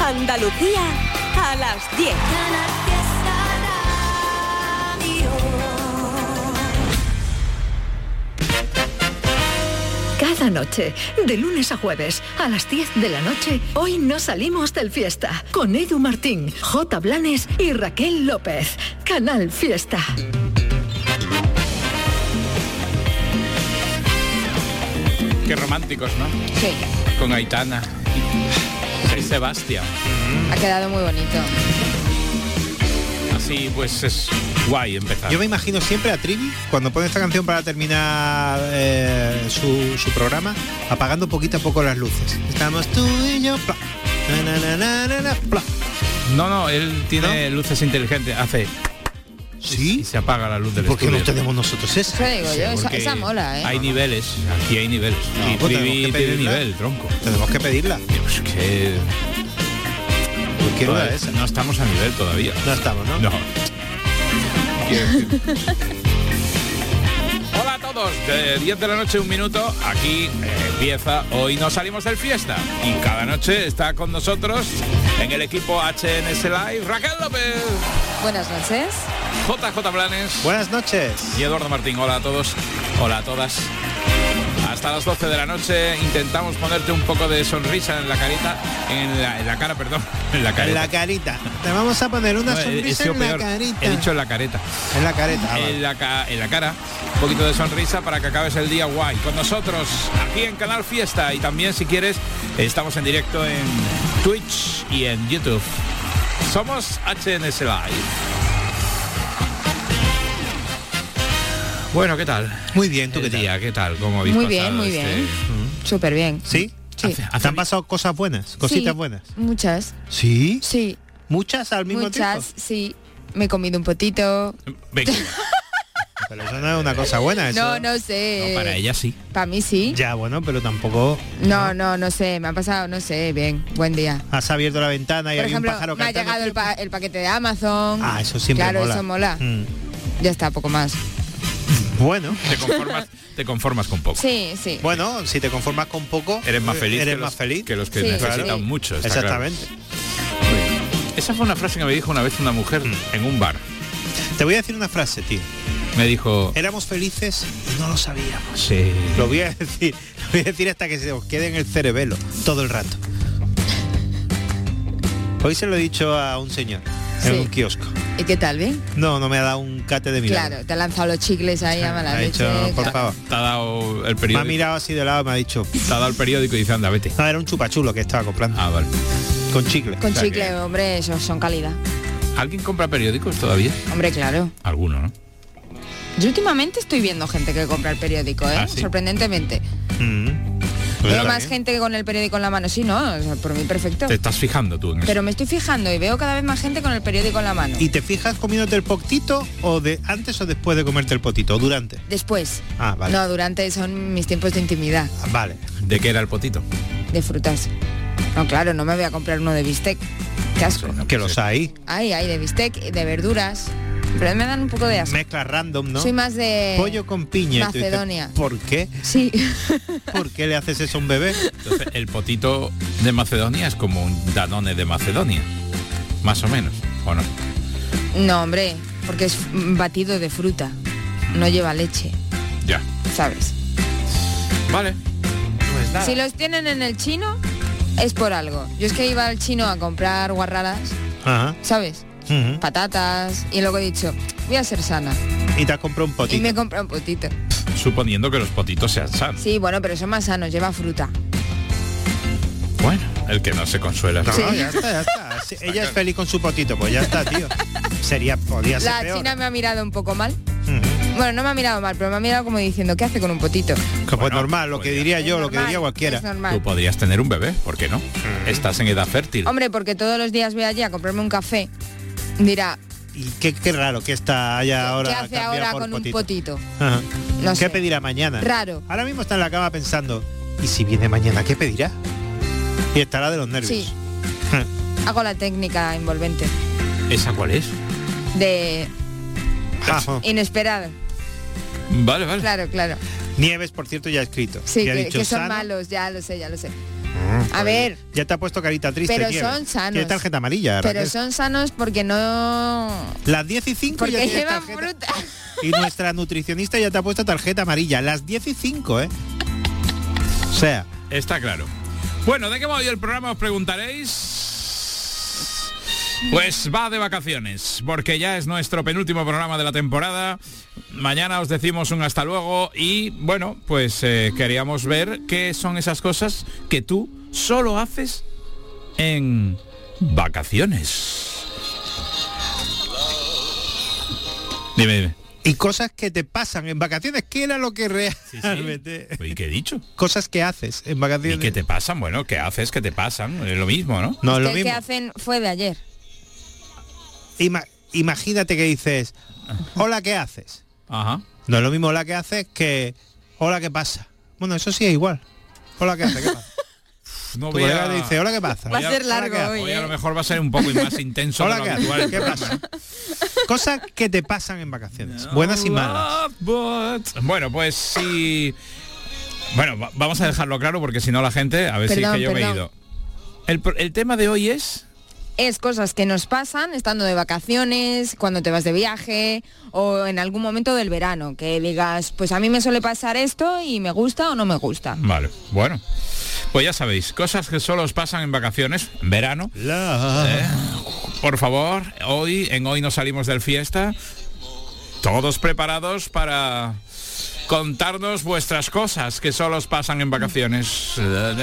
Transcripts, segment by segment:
Andalucía a las 10. Cada noche, de lunes a jueves, a las 10 de la noche, hoy no salimos del Fiesta, con Edu Martín, J. Blanes y Raquel López. Canal Fiesta. Qué románticos, ¿no? Sí. Con Aitana y Sebastián. Ha quedado muy bonito. Así pues es guay empezar. Yo me imagino siempre a Trivi, cuando pone esta canción para terminar su programa, apagando poquito a poco las luces. Estamos tú y yo. Pla. Na, na, na, na, pla. No, él tiene luces inteligentes. Hace... ¿Sí? Y se apaga la luz del ¿Por qué estudio. no tenemos nosotros esa? Eso digo yo, Porque esa mola, ¿eh? Hay niveles, aquí hay niveles. No, y pues Trivi tenemos que tiene pedirla. nivel, tronco. Tenemos que pedirla. Pues que... ¿Qué hora Todavía- es? No estamos a nivel todavía. No estamos, ¿no? No. Quiero decir. Hola a todos, de 10 de la noche, 1 minuto. Aquí empieza Hoy no salimos del Fiesta. Y cada noche está con nosotros en el equipo HNS Live Raquel López, Buenas noches. JJ Blanes Buenas noches. y Eduardo Martín. Hola a todos, hola a todas. Hasta las 12 de la noche intentamos ponerte un poco de sonrisa en la carita, en la cara, perdón, en la En careta. la carita. Te vamos a poner una No, he sonrisa sido en la peor. carita. He dicho en la careta. En la careta. Ah, vale. En la cara, un poquito de sonrisa para que acabes el día guay. Con nosotros, aquí en Canal Fiesta. Y también, si quieres, estamos en directo en Twitch y en YouTube. Somos HNS Live. Bueno, ¿qué tal? Muy bien, ¿tú El qué tal? día, ¿qué tal? ¿Cómo habéis Muy pasado bien, muy este- bien. Súper bien. ¿Sí? Sí. ¿Te han pasado cosas buenas? ¿Cositas Sí, buenas? Muchas. ¿Sí? Sí, ¿Muchas al mismo muchas, tiempo? sí. Me he comido un potito. Venga, Pero eso no es una cosa buena, eso. No sé. no, para ella sí. Para mí sí. Ya, bueno, pero tampoco No sé. Me ha pasado, no sé, bien. Buen día. has abierto la ventana y Por hay ejemplo, un pájaro me ha cantando. llegado el paquete de Amazon. Ah, eso siempre Claro, mola. eso mola. Mm. Ya está, poco más. Bueno, Te conformas con poco. Sí, sí. bueno, si te conformas con poco, Eres más feliz, eres que más los, feliz. que los que Sí, necesitan claro. mucho. está claro. Exactamente. Esa fue una frase que me dijo una vez una mujer en un bar. Te voy a decir una frase, tío. Me dijo, Éramos felices y no lo sabíamos. sí, Lo voy a decir hasta que se os quede en el cerebelo todo el rato. Hoy se lo he dicho a un señor en Sí. un kiosco. ¿Y qué tal, bien? No me ha dado un cate de milagro. Claro, te ha lanzado los chicles ahí a mala Me ha leche. dicho, por claro. favor. te ha dado el Me ha periódico. mirado así de lado y me ha dicho, Te ha dado el periódico y dice, anda, vete. no, era un chupachulo que estaba comprando. Ah, vale. Con chicle. Con O sea chicle, que- hombre, esos son calidad. ¿Alguien compra periódicos todavía? Hombre, claro. Alguno, ¿no? Yo últimamente estoy viendo gente que compra el periódico, ¿eh? ¿Ah, sí? Sorprendentemente. Pues Veo está más bien. gente que con el periódico en la mano. Sí, no, o sea, por mí perfecto. Te estás fijando tú en eso. Pero me estoy fijando y veo cada vez más gente con el periódico en la mano. ¿Y te fijas comiéndote el potito o de antes o después de comerte el potito o durante? Después. Ah, vale. No, durante son mis tiempos de intimidad, Ah, vale. ¿De qué era el potito? de frutas. No, claro, no me voy a comprar uno de bistec. Qué asco. Que los hay. Hay de bistec, de verduras. Pero me dan un poco de asco. Mezclas random, ¿no? Soy más de Pollo con piña. Y tú dices, Macedonia. ¿por qué? Sí. ¿Por qué le haces eso a un bebé? Entonces, el potito de Macedonia es como un Danone de Macedonia. Más o menos, ¿o no? No, hombre, porque es batido de fruta. No lleva leche, Ya. ¿sabes? Vale. Pues nada. Si los tienen en el chino, es por algo. Yo es que iba al chino a comprar guarradas, Ajá. ¿sabes? Ujú. Patatas, y luego he dicho, voy a ser sana. Y te has comprado un potito. Y me he comprado un potito. Suponiendo que los potitos sean sanos. Sí, bueno, pero son más sanos, lleva fruta. Bueno, el que no se consuela. No, Sí. ya está. Si ella es feliz con su potito, pues ya está, tío. Podría ser La peor. china me ha mirado un poco mal. Ujú. Bueno, no me ha mirado mal, pero me ha mirado como diciendo, ¿qué hace con un potito? Que pues Bueno, normal, lo que podría. diría yo, Es lo que normal, diría cualquiera. Es normal. Tú podrías tener un bebé, ¿por qué no? Estás en edad fértil. Hombre, porque todos los días voy allí a comprarme un café. Dirá, Y qué raro que esta haya ahora ¿qué hace cambiado ahora por con un potito? Ajá. No ¿Qué sé. pedirá mañana? Raro. Ahora mismo está en la cama pensando, ¿y si viene mañana qué pedirá? Y estará de los nervios. Sí. Hago la técnica envolvente ¿Esa cuál es? de Ajá. inesperado. Vale, vale. Claro. Nieves, por cierto, ya ha escrito. Sí, Y ha que dicho son sano. malos, ya lo sé. A ver, Ya te ha puesto carita triste. pero Nieves. son sanos. Tiene tarjeta amarilla, pero Raquel. son sanos porque no... Las 10:05 Porque ya tienes llevan tarjeta. fruta. Y nuestra nutricionista ya te ha puesto tarjeta amarilla. Las 10:05, ¿eh? O sea, Está claro. Bueno, ¿de qué va hoy el programa? Os preguntaréis. Pues va de vacaciones, porque ya es nuestro penúltimo programa de la temporada. Mañana os decimos un hasta luego y, bueno, pues queríamos ver qué son esas cosas que tú solo haces en vacaciones. Dime. y cosas que te pasan en vacaciones, ¿qué era lo que realmente... ¿Y qué he dicho? Cosas que haces en vacaciones. ¿Y qué te pasan? Bueno, ¿qué haces? ¿Qué te pasan? Es lo mismo, ¿no? No, es Es lo que el mismo. que hacen fue de ayer. Imagínate que dices, hola, ¿qué haces? Ajá. No es lo mismo hola, ¿qué haces? Que hola, ¿qué pasa? Bueno, eso sí es igual. Hola, ¿qué haces? ¿Qué pasa? No Tu voy colega a... te dice, hola, ¿qué pasa? Va a ser Hola, largo ¿qué haces? hoy, Hoy a lo mejor va a ser un poco más intenso Hola, de ¿qué lo haces? habitual. ¿Qué pasa? Cosas que te pasan en vacaciones, buenas y malas. Bueno, pues sí. Bueno, vamos a dejarlo claro porque si no la gente, a ver si es que yo me he ido. El tema de hoy es... Es cosas que nos pasan estando de vacaciones, cuando te vas de viaje o en algún momento del verano, que digas, pues a mí me suele pasar esto y me gusta o no me gusta. Vale, bueno. Pues ya sabéis, cosas que solo os pasan en vacaciones, en verano. Por favor, hoy no salimos del fiesta. Todos preparados para contarnos vuestras cosas que solo os pasan en vacaciones.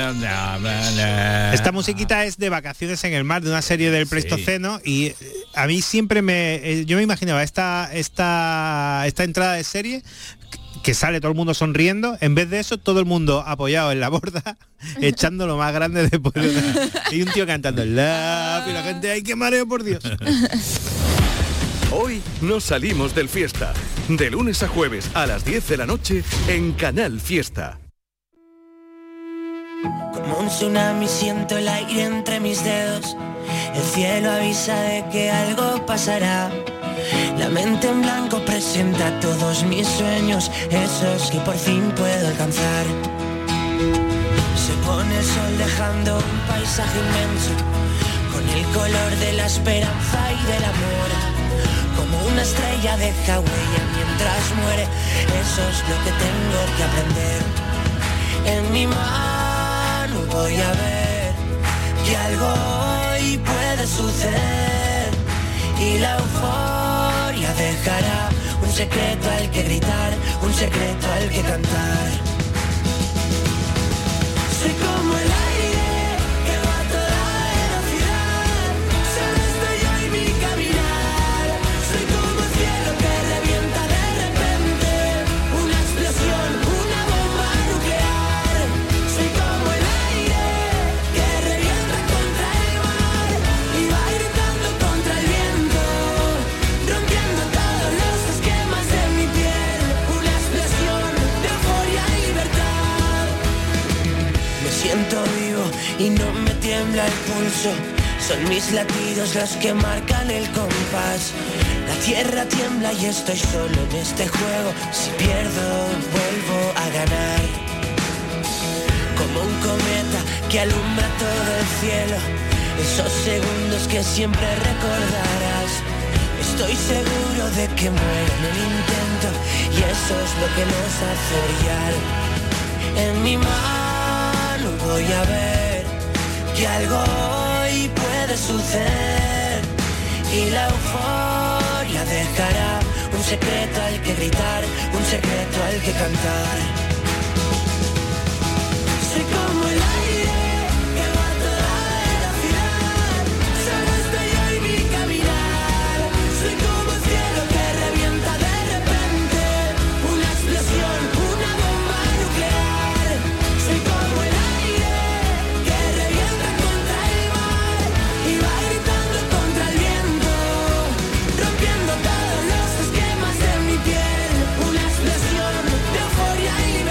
Esta musiquita es de Vacaciones en el Mar, de una serie del Pleistoceno, y a mí siempre yo me imaginaba esta entrada de serie que sale todo el mundo sonriendo, en vez de eso todo el mundo apoyado en la borda, echando lo más grande después y un tío cantando y la gente, ¡ay, qué mareo, por Dios! Hoy nos salimos del fiesta. De lunes a jueves a las 10 de la noche en Canal Fiesta. Como un tsunami siento el aire entre mis dedos. El cielo avisa de que algo pasará. La mente en blanco presenta todos mis sueños, esos que por fin puedo alcanzar. Se pone el sol dejando un paisaje inmenso, con el color de la esperanza y del amor. Como una estrella deja huella mientras muere, eso es lo que tengo que aprender. En mi mano voy a ver que algo hoy puede suceder, y la euforia dejará un secreto al que gritar, un secreto al que cantar. Soy como el aire que va a toda velocidad, solo estoy yo y mi caminar. Soy como el cielo que revienta de repente, una explosión, una bomba nuclear. Soy como el aire que revienta contra el mar y va gritando contra el viento, rompiendo todos los esquemas de mi piel. Una explosión de euforia y libertad. Me siento vivo y no me tiembla el pulso, son mis latidos los que marcan el compás. La tierra tiembla y estoy solo en este juego, si pierdo vuelvo a ganar. Como un cometa que alumbra todo el cielo, esos segundos que siempre recordarás. Estoy seguro de que muero en el intento, y eso es lo que nos hace brillar. En mi mano voy a ver que algo hoy puede suceder, y la euforia dejará un secreto al que gritar, un secreto al que cantar. Soy como el aire que va a toda velocidad, solo estoy yo y mi caminar. Soy como el cielo que revienta de repente, una explosión, una bomba nuclear. Soy como el aire que revienta contra el mar y va gritando contra el viento, rompiendo todos los esquemas de mi piel. Una explosión de euforia y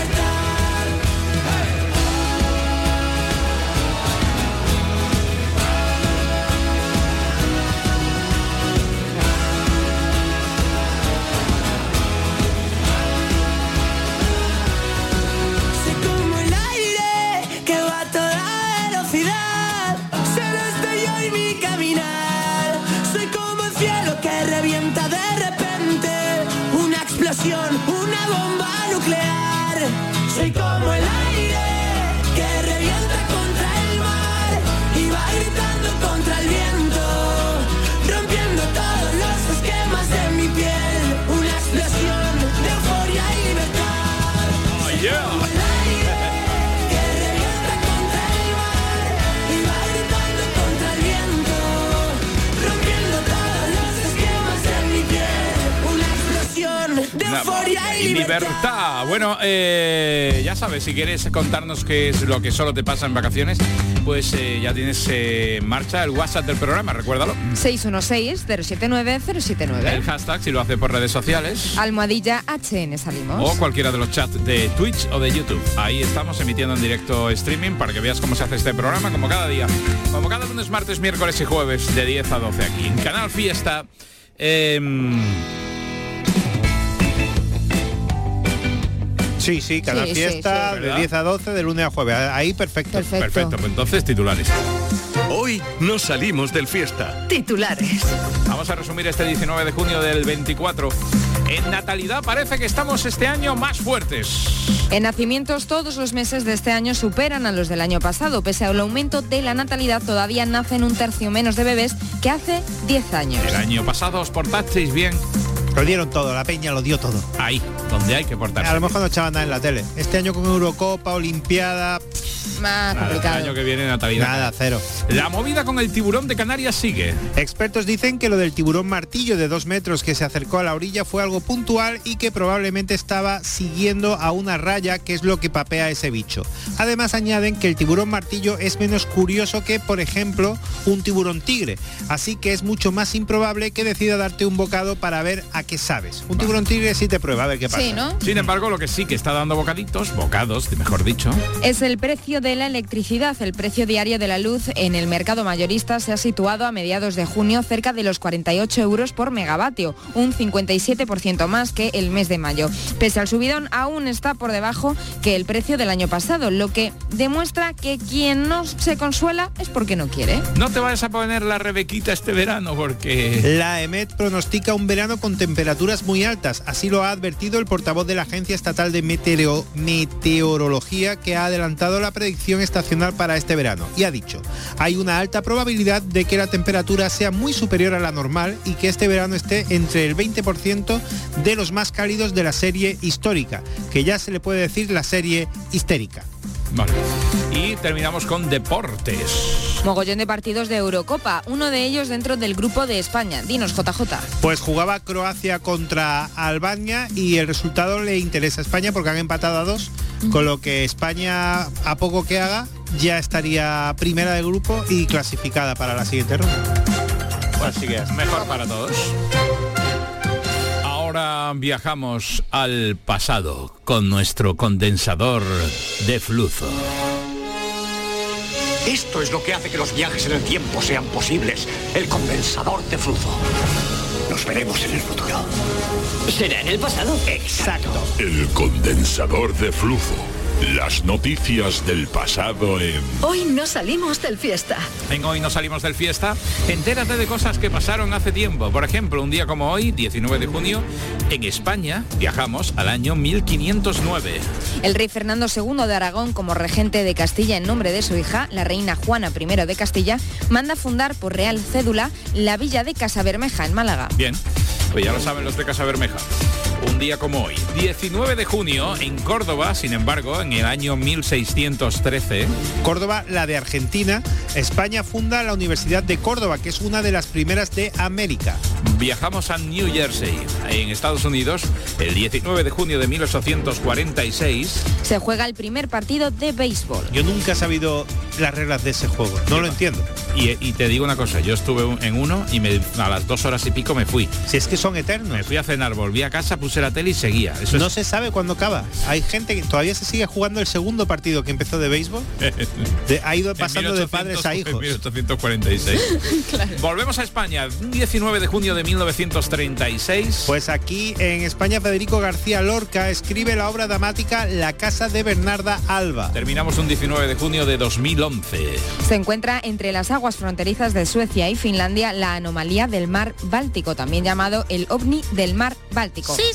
Libertad. Bueno, ya sabes, si quieres contarnos qué es lo que solo te pasa en vacaciones, pues ya tienes en marcha el WhatsApp del programa, recuérdalo. 616-079-079. El hashtag, si lo hace por redes sociales. Almohadilla HN salimos. O cualquiera de los chats de Twitch o de YouTube. Ahí estamos emitiendo en directo streaming para que veas cómo se hace este programa, como cada día. Como cada lunes, martes, miércoles y jueves, de 10 a 12 aquí en Canal Fiesta. Sí, Canal Fiesta, sí. de 10 a 12, de lunes a jueves. Ahí perfecto. Perfecto, pues entonces titulares. Hoy nos salimos del Fiesta. Titulares. Vamos a resumir este 19 de junio del 24. En natalidad parece que estamos este año más fuertes. En nacimientos, todos los meses de este año superan a los del año pasado. Pese al aumento de la natalidad, todavía nacen un tercio menos de bebés que hace 10 años. El año pasado os portasteis bien. Lo dieron todo, la peña lo dio todo. Ahí, donde hay que portarse. A lo mejor no echaban nada en la tele. Este año con Eurocopa, Olimpiada... Más Nada, complicado. el año que viene natalidad. Nada, cero. La movida con el tiburón de Canarias sigue. Expertos dicen que lo del tiburón martillo de 2 metros que se acercó a la orilla fue algo puntual y que probablemente estaba siguiendo a una raya, que es lo que papea ese bicho. Además añaden que el tiburón martillo es menos curioso que, por ejemplo, un tiburón tigre. Así que es mucho más improbable que decida darte un bocado para ver a qué sabes. Un tiburón tigre sí te prueba, a ver qué pasa. Sí, ¿no? Sin embargo, lo que sí que está dando bocados, mejor dicho. Es el precio de la electricidad. El precio diario de la luz en el mercado mayorista se ha situado a mediados de junio cerca de los 48 euros por megavatio, un 57% más que el mes de mayo. Pese al subidón, aún está por debajo que el precio del año pasado, lo que demuestra que quien no se consuela es porque no quiere. No te vayas a poner la Rebequita este verano porque... La EMET pronostica un verano con temperaturas muy altas. Así lo ha advertido el portavoz de la Agencia Estatal de Meteorología, que ha adelantado la predicción estacional para este verano y ha dicho: hay una alta probabilidad de que la temperatura sea muy superior a la normal y que este verano esté entre el 20% de los más cálidos de la serie histórica, que ya se le puede decir la serie histérica. Vale. Y terminamos con deportes. Mogollón de partidos de Eurocopa, uno de ellos dentro del grupo de España. Dinos, JJ. Pues jugaba Croacia contra Albania y el resultado le interesa a España porque han empatado a 2, con lo que España, a poco que haga, ya estaría primera del grupo y clasificada para la siguiente ronda. Así que mejor para todos. Ahora viajamos al pasado con nuestro condensador de flujo. Esto es lo que hace que los viajes en el tiempo sean posibles. El condensador de flujo. Nos veremos en el futuro. ¿Será en el pasado? Exacto. El condensador de flujo. Las noticias del pasado en... Hoy no salimos del Fiesta. En Hoy no salimos del Fiesta, entérate de cosas que pasaron hace tiempo. Por ejemplo, un día como hoy, 19 de junio, en España viajamos al año 1509. El rey Fernando II de Aragón, como regente de Castilla en nombre de su hija, la reina Juana I de Castilla, manda fundar por real cédula la villa de Casabermeja, en Málaga. Bien, pues ya lo saben los de Casabermeja. Un día como hoy, 19 de junio, en Córdoba, sin embargo, en el año 1613... Córdoba, la de Argentina, España funda la Universidad de Córdoba, que es una de las primeras de América. Viajamos a New Jersey, en Estados Unidos, el 19 de junio de 1846. Se juega el primer partido de béisbol. Yo nunca he sabido las reglas de ese juego, no lo entiendo. Y te digo una cosa, yo estuve en uno y a las 2 horas y pico me fui. Si es que son eternos. Me fui a cenar, volví a casa, puse la tele y seguía. No se sabe cuándo acaba. Hay gente que todavía se sigue jugando el segundo partido que empezó de béisbol. Ha ido pasando de padres a hijos. En 1846. Claro. Volvemos a España, 19 de junio de 1936. Pues aquí en España Federico García Lorca escribe la obra dramática La casa de Bernarda Alba. Terminamos un 19 de junio de 2011. Se encuentra entre las aguas fronterizas de Suecia y Finlandia la anomalía del mar Báltico, también llamado el ovni del mar Báltico. Sí.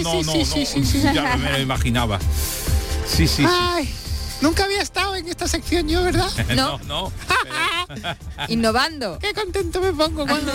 Ya me lo imaginaba. Sí. Ay, nunca había estado en esta sección yo, ¿verdad? No. Innovando. Qué contento me pongo cuando...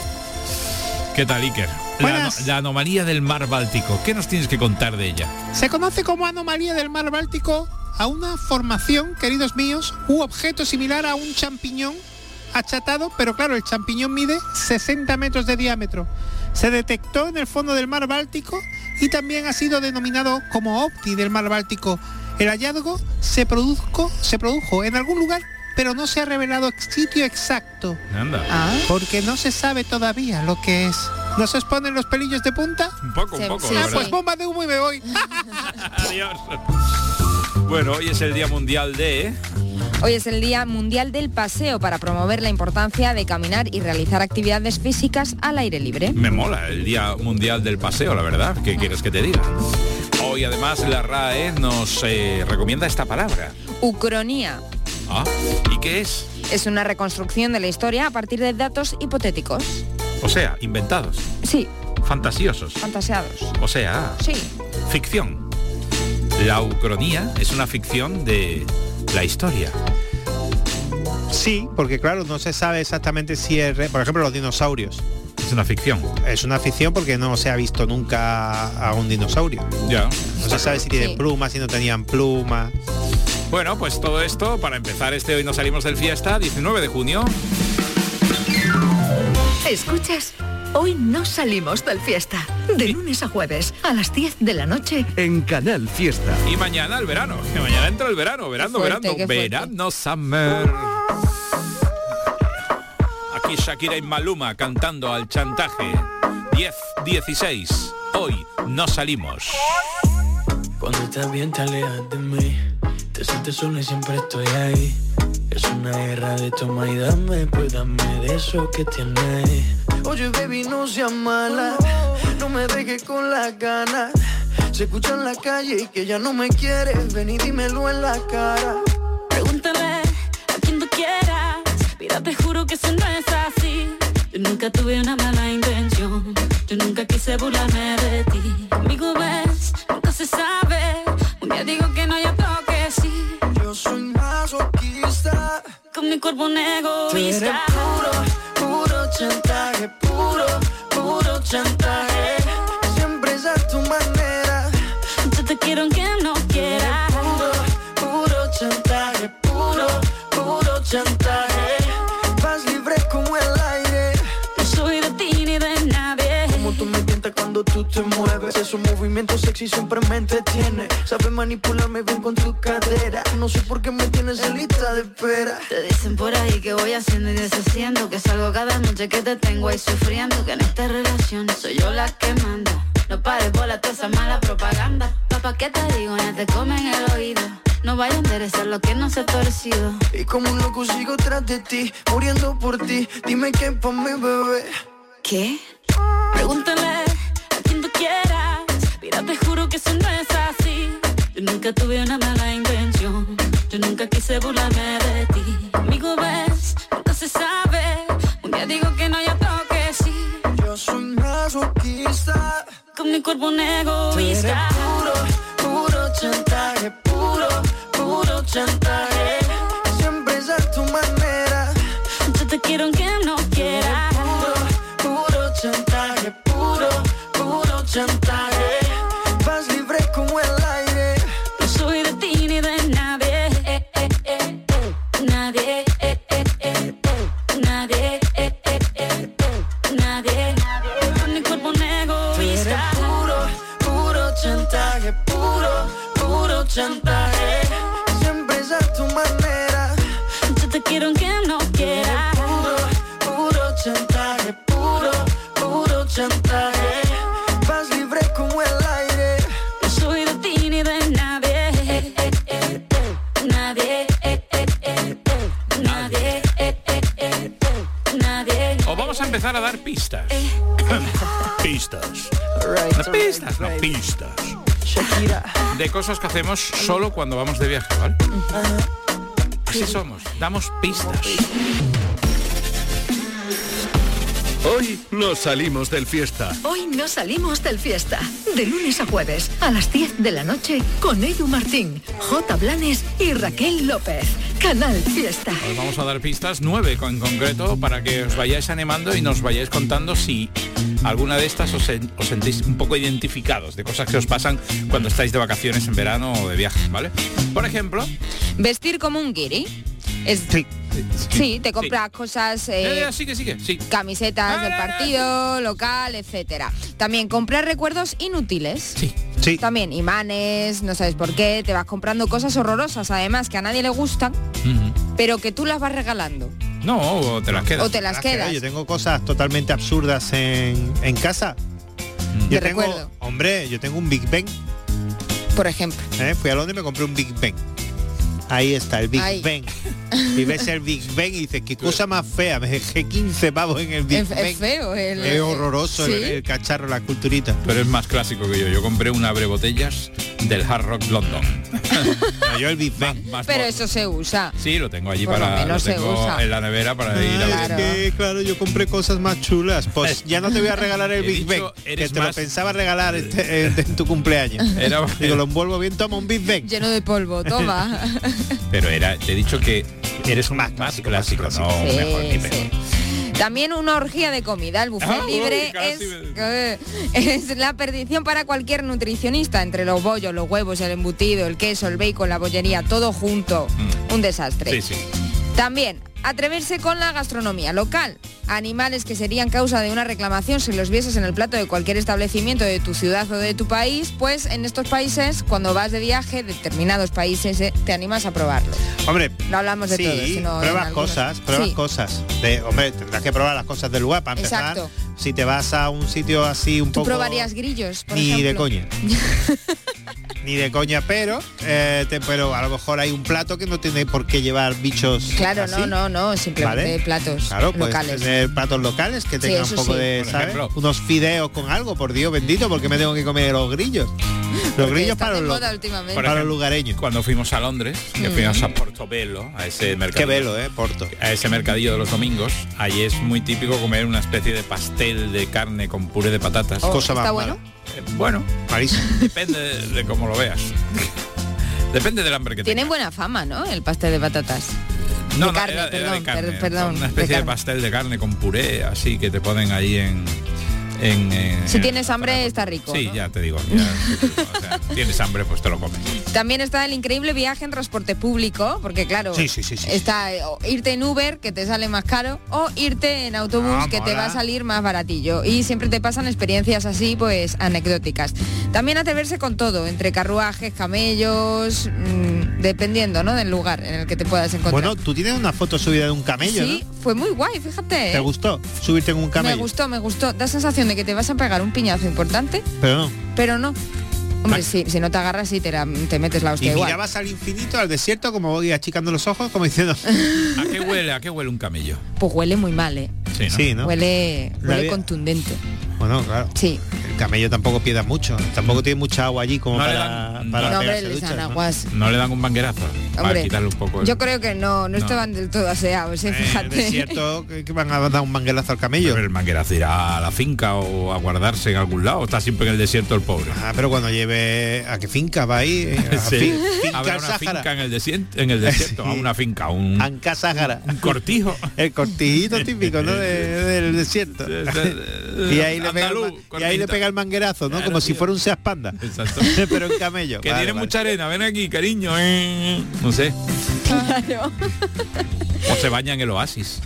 ¿Qué tal, Iker? La anomalía del mar Báltico. ¿Qué nos tienes que contar de ella? Se conoce como anomalía del mar Báltico a una formación, queridos míos, u objeto similar a un champiñón achatado, pero claro, el champiñón mide 60 metros de diámetro. se detectó en el fondo del mar Báltico y también ha sido denominado como OVNI del mar Báltico. El hallazgo se produjo en algún lugar, pero no se ha revelado el sitio exacto. Anda. Porque no se sabe todavía lo que es. ¿No se exponen los pelillos de punta? Un poco, la verdad. Pues bomba de humo y me voy. Adiós. Bueno, hoy es el Día Mundial de... Hoy es el Día Mundial del Paseo para promover la importancia de caminar y realizar actividades físicas al aire libre. Me mola el Día Mundial del Paseo, la verdad. ¿Qué quieres que te diga? Hoy además la RAE nos recomienda esta palabra. Ucronía. ¿Y qué es? Es una reconstrucción de la historia a partir de datos hipotéticos. O sea, inventados. Sí. Fantasiosos. Fantaseados. O sea, sí. Ficción. La ucronía es una ficción de la historia. Sí, porque claro, no se sabe exactamente si es... Por ejemplo, los dinosaurios. Es una ficción. Es una ficción porque no se ha visto nunca a un dinosaurio. Ya. No se sabe si tienen plumas, si no tenían plumas. Bueno, pues todo esto, para empezar Hoy no salimos del fiesta, 19 de junio. ¿Escuchas? Hoy no salimos del fiesta. De lunes a jueves, a las 10 de la noche. En Canal Fiesta. Y mañana el verano. Que mañana entra el verano. Verano, summer. Aquí Shakira y Maluma cantando al chantaje. 10-16. Hoy no salimos. Cuando estás bien te alejas de mí. Te sientes sola y siempre estoy ahí. Es una guerra de toma y dame, pues dame de eso que tienes. Oye baby, no seas mala, no me dejes con las ganas. Se escucha en la calle y que ya no me quieres. Ven y dímelo en la cara. Pregúntale a quien tú quieras. Mira, te juro que eso no es así. Yo nunca tuve una mala intención. Yo nunca quise burlarme de ti. Conmigo ves, nunca se sabe. Un día digo que no, y otro que sí. Yo soy masoquista. Con mi cuerpo un egoísta. Tú eres puro chantaje. Puro chantaje. Siempre es a tu manera. Yo te quiero aunque no quieras. Puro chantaje. Puro chantaje. Vas libre como el aire. No soy de ti ni de nadie. Como tú me tientas cuando tú te mueves. Esos movimientos sexy siempre me entretiene. Sabes manipularme bien con tu cadera. No sé por qué me tienes en lista de espera. Te dicen por ahí que voy haciendo y deshaciendo, que salgo cada noche que te tengo ahí sufriendo, que en esta relación soy yo la que manda. No pares bola toda esa mala propaganda. Papá, ¿qué te digo? Ya te comen el oído. No vaya a enderezar lo que no se ha torcido. Y como un loco sigo tras de ti, muriendo por ti. Dime qué pa' mi bebé. ¿Qué? Pregúntale a quien tú quieras. Mira, te juro que eso no es así. Yo nunca tuve una mala intención. Yo nunca quise burlarme de ti. Conmigo ves, nunca se sabe. Un día digo que no, y otro que sí. Yo soy masoquista. Con mi cuerpo un egoísta. Puro chantaje. Puro chantaje. Siempre es a tu manera. Yo te quiero aunque no quieras. Puro chantaje. Puro chantaje. Vas libre como el aire. No soy de ti ni de nadie. Nadie. Nadie. Nadie. Con mi cuerpo un egoísta. Puro chantaje. Puro chantaje. Siempre es a tu manera. Yo te quiero aunque no quieras. Puro chantaje. Puro chantaje. Vas libre como el aire. No soy de ti ni de nadie. Nadie. Nadie. Nadie. Os vamos a empezar a dar pistas. Pistas. No pistas. De cosas que hacemos solo cuando vamos de viaje, ¿vale? Así somos, damos pistas. Hoy no salimos del fiesta. Hoy no salimos del fiesta. De lunes a jueves, a las 10 de la noche, con Edu Martín, J. Blanes y Raquel López. Canal Fiesta. Os vamos a dar pistas, 9 en concreto, para que os vayáis animando y nos vayáis contando si alguna de estas os sentís un poco identificados, de cosas que os pasan cuando estáis de vacaciones en verano o de viaje, ¿vale? Por ejemplo... Vestir como un guiri. Sí, te compras cosas, sí. camisetas del partido, local, etcétera. También comprar recuerdos inútiles. Sí. También imanes, no sabes por qué, te vas comprando cosas horrorosas, además que a nadie le gustan, pero que tú las vas regalando. No, o te las quedas. O te las quedas. Yo tengo cosas totalmente absurdas en casa. Yo tengo, recuerdo. hombre, yo tengo un Big Ben. Por ejemplo. Fui a Londres y me compré un Big Ben. Ahí está, el Big Ben. Y ves el Big Ben y dices, qué cosa más fea, me dejé 15 pavos en el Big Ben. Es feo. Es horroroso, ¿sí? el cacharro, la culturita. Pero es más clásico que yo. Yo compré un abrebotellas del Hard Rock London. No, yo el Big Ben. Pero eso se usa. Sí, lo tengo allí Por lo menos lo tengo se usa. en la nevera para ir a claro, yo compré cosas más chulas. Pues ya no te voy a regalar el Big Ben, que te lo pensaba regalar en tu cumpleaños. Digo, lo envuelvo bien, toma un Big Ben. Lleno de polvo, toma. Pero te he dicho que eres un más clásico, no Sí, mejor ni peor. sí. También una orgía de comida. El buffet libre es la perdición para cualquier nutricionista. Entre los bollos, los huevos, el embutido, el queso, el bacon, la bollería, todo junto. Un desastre. Sí. También, atreverse con la gastronomía local. Animales que serían causa de una reclamación si los vieses en el plato de cualquier establecimiento de tu ciudad o de tu país, pues en estos países, cuando vas de viaje, determinados países, te animas a probarlos. Hombre, no hablamos de todo, sino pruebas cosas. Hombre, tendrás que probar las cosas del lugar para empezar. Exacto. Si te vas a un sitio así un poco... ¿Tú probarías grillos, por Ni ejemplo? de coña. Ni de coña, pero a lo mejor hay un plato que no tiene por qué llevar bichos. Claro, así. no, simplemente ¿Vale? platos claro, locales. Tener platos locales que tengan un poco de, Por ¿sabes? ejemplo. Unos fideos con algo, por Dios bendito, porque me tengo que comer los grillos. Los grillos para los lugareños. Cuando fuimos a Londres, que fuimos a Portobello, a ese mercadillo. Qué velo, Porto. A ese mercadillo de los domingos, allí es muy típico comer una especie de pastel de carne con puré de patatas. Cosa más ¿Está mala. Bueno, malísimo. Depende de cómo lo veas. Depende del hambre que tengas. Tienen buena fama, ¿no? El pastel de patatas. No, de carne, era perdón, de carne. perdón. Una especie de pastel de carne con puré, así que te ponen ahí si tienes hambre está rico. Sí, ¿no? ya te digo. O sea, tienes hambre, pues te lo comes. También está el increíble viaje en transporte público, porque claro, Sí. está irte en Uber, que te sale más caro, o irte en autobús, que te va a salir más baratillo. Y siempre te pasan experiencias así, pues, anecdóticas. También atreverse con todo, entre carruajes, camellos, dependiendo, ¿no?, del lugar en el que te puedas encontrar. Bueno, tú tienes una foto subida de un camello, Sí, ¿no? fue muy guay, fíjate. ¿Te gustó subirte en un camello? Me gustó. Da sensación de que te vas a pegar un piñazo importante, pero no. Hombre, si no te agarras, sí te metes la hostia Y igual. mirabas al infinito, al desierto, como voy achicando los ojos, como diciendo... ¿A qué huele un camello? Pues huele muy mal, Sí, ¿no? Huele contundente. Bueno, claro. Sí. El camello tampoco pieda mucho. Tampoco tiene mucha agua allí como para pegarse les duchas, dan ¿no? aguas. No le dan un manguerazo para Hombre, quitarle un poco. Yo creo que no estaban del todo aseados, fíjate. En el desierto, que van a dar un manguerazo al camello. Pero el manguerazo irá a la finca o a guardarse en algún lado. Está siempre en el desierto el pobre. Pero cuando lleve... ¿A qué finca va ahí? Sí. Finca Habrá al una Sáhara. finca en el desierto, Sí. a una finca, un Anca Sáhara. cortijo. El cortijito típico, ¿no? Del desierto. Y ahí le pega el manguerazo, ¿no? Claro, como si tío. fuera un Seat Panda. Exacto. Pero en camello. Que Vale, tiene vale. mucha arena, ven aquí, cariño. No sé. Claro. O se baña en el oasis.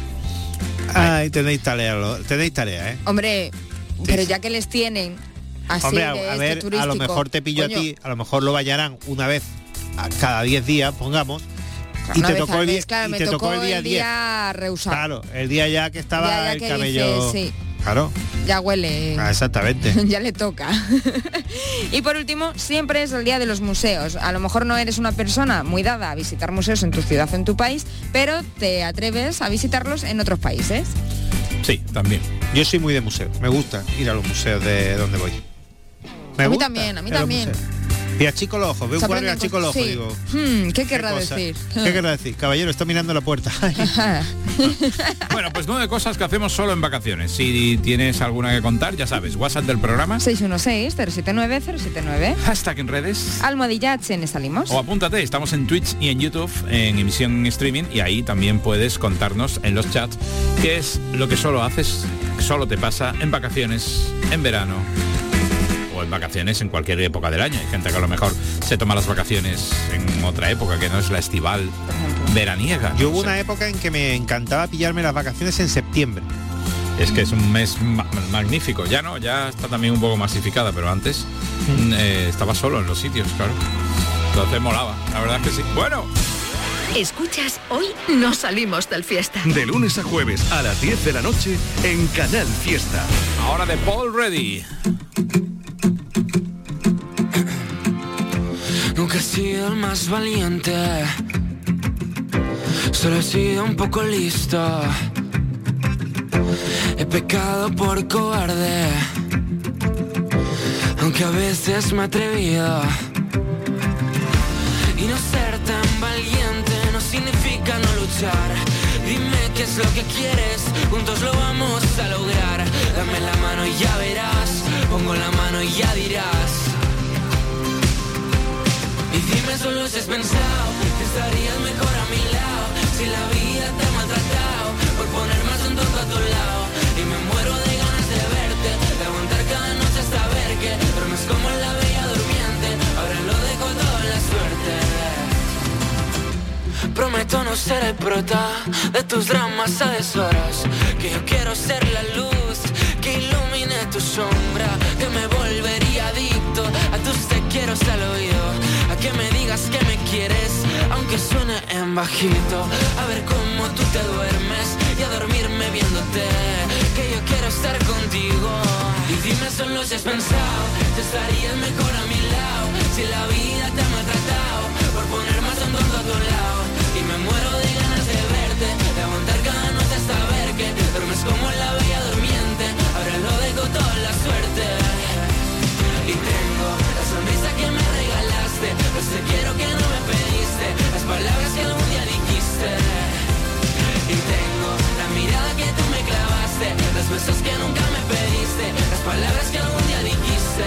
Ay, tenéis tarea, ¿eh? Hombre, pero ya que les tienen así Hombre, de a este ver, turístico, a lo mejor te pillo coño, a ti, a lo mejor lo bañarán una vez cada 10 días, pongamos, y una te vez tocó al el día, mes, claro, y me te tocó tocó el día 10. día rehusado. Claro, el día ya que estaba Ya el que camello. dices, sí. Claro. Ya huele. Exactamente. Ya le toca. Y por último, siempre es el día de los museos. A lo mejor no eres una persona muy dada a visitar museos en tu ciudad o en tu país, pero te atreves a visitarlos en otros países. Sí, también. Yo soy muy de museo. Me gusta ir a los museos de donde voy. A mí también. Y achico los ojos, veo un cuadro y achico los ojos, sí. digo. ¿Qué querrá cosa? decir? ¿Qué querrá decir? Caballero, está mirando la puerta. Bueno, pues 9 cosas que hacemos solo en vacaciones. Si tienes alguna que contar, ya sabes, WhatsApp del programa. 616-079-079. Hashtag en redes. Almohadilla HN salimos. O apúntate, estamos en Twitch y en YouTube, en emisión en streaming, y ahí también puedes contarnos en los chats qué es lo que solo haces, solo te pasa en vacaciones, en verano o en vacaciones en cualquier época del año. Hay gente que a lo mejor se toma las vacaciones en otra época que no es la estival veraniega. Yo hubo una época en que me encantaba pillarme las vacaciones en septiembre. Es que es un mes magnífico. Ya no, ya está también un poco masificada, pero antes estaba solo en los sitios, claro. Entonces molaba, la verdad es que sí. Bueno. Escuchas Hoy no salimos del fiesta. De lunes a jueves a las 10 de la noche en Canal Fiesta. Ahora de Paul Reddy. Nunca he sido el más valiente, solo he sido un poco listo. He pecado por cobarde, aunque a veces me he atrevido. Y no ser tan valiente no significa no luchar. Dime qué es lo que quieres, juntos lo vamos a lograr. Dame la mano y ya verás, pongo la mano y ya dirás. Y dime solo si has pensado que estarías mejor a mi lado. Si la vida te ha maltratado por poner más un tonto a tu lado. Y me muero de ganas de verte, de aguantar cada noche hasta ver que duermes como en la bella durmiente. Ahora lo dejo todo en la suerte. Prometo no ser el prota de tus dramas a deshoras, que yo quiero ser la luz que ilumine tu sombra, que me volvería adicto a tus te quiero al oído, a que me digas que me quieres aunque suene en bajito, a ver cómo tú te duermes y a dormirme viéndote, que yo quiero estar contigo. Y dime solo si has pensado que estarías mejor a mi lado, si la vida te ha maltratado por poner más un tonto a tu lado. Y me muero de ganas de verte, de aguantar cada noche hasta ver que duermes como la bella durmiente. Ahora lo dejo todo en la suerte. Y tengo la sonrisa que me regalaste, los te quiero que no me pediste, las palabras que algún día dijiste. Y tengo la mirada que tú me clavaste, los besos que nunca me pediste, las palabras que algún día dijiste.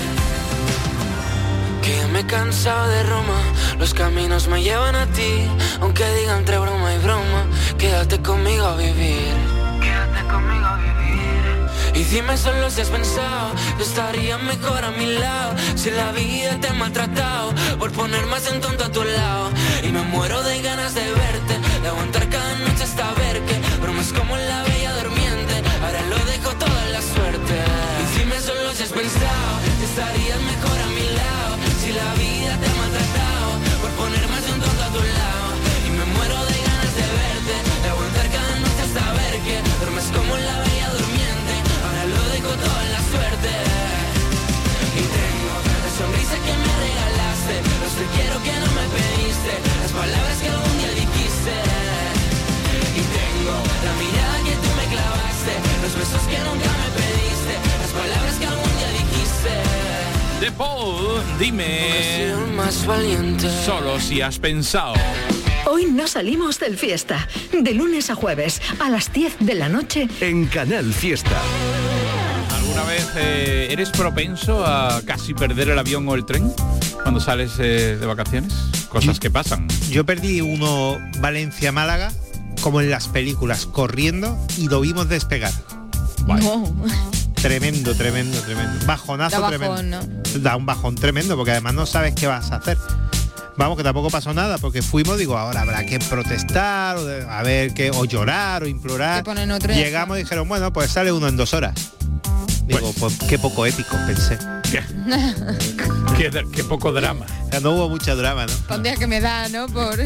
Que me he cansado de Roma, los caminos me llevan a ti, aunque digan entre broma y broma, quédate conmigo a vivir. Quédate conmigo a vivir. Y dime solo si has pensado que estaría mejor a mi lado, si la vida te ha maltratado por poner más en tonto a tu lado. Y me muero de ganas de verte, de aguantar cada noche hasta ver que bromas como la bella durmiente. Ahora lo dejo todo en la suerte. Y dime solo si has pensado que estarías mejor a mi lado, si la vida te ha maltratado por poner más de un tonto a tu lado. Y me muero de ganas de verte, de aguantar cada noche hasta ver que duermes como la bella durmiente. Ahora lo dejo todo en la suerte. Y tengo la sonrisa que me regalaste, los te quiero que no me pediste, las palabras que algún día dijiste. Y tengo la mirada que tú me clavaste, los besos que nunca me pediste, las palabras que algún día dijiste. De Paul, dime más valiente. Solo si has pensado. Hoy no salimos del fiesta. De lunes a jueves a las 10 de la noche en Canal Fiesta. ¿Alguna vez eres propenso a casi perder el avión o el tren cuando sales de vacaciones? Cosas que pasan. Yo perdí uno Valencia-Málaga como en las películas, corriendo, y lo vimos despegar. No. Tremendo. Bajonazo Da tremendo. bajón, ¿no? Da un bajón tremendo porque además no sabes qué vas a hacer. Vamos, que tampoco pasó nada porque fuimos, digo, ahora habrá que protestar, a ver qué, o llorar o implorar. Te ponen otro. Llegamos y dijeron, bueno, pues sale uno en 2 horas. Digo, pues qué poco épico, pensé. Qué poco drama. No hubo mucho drama, ¿no? Pondría que me da, ¿no? Por...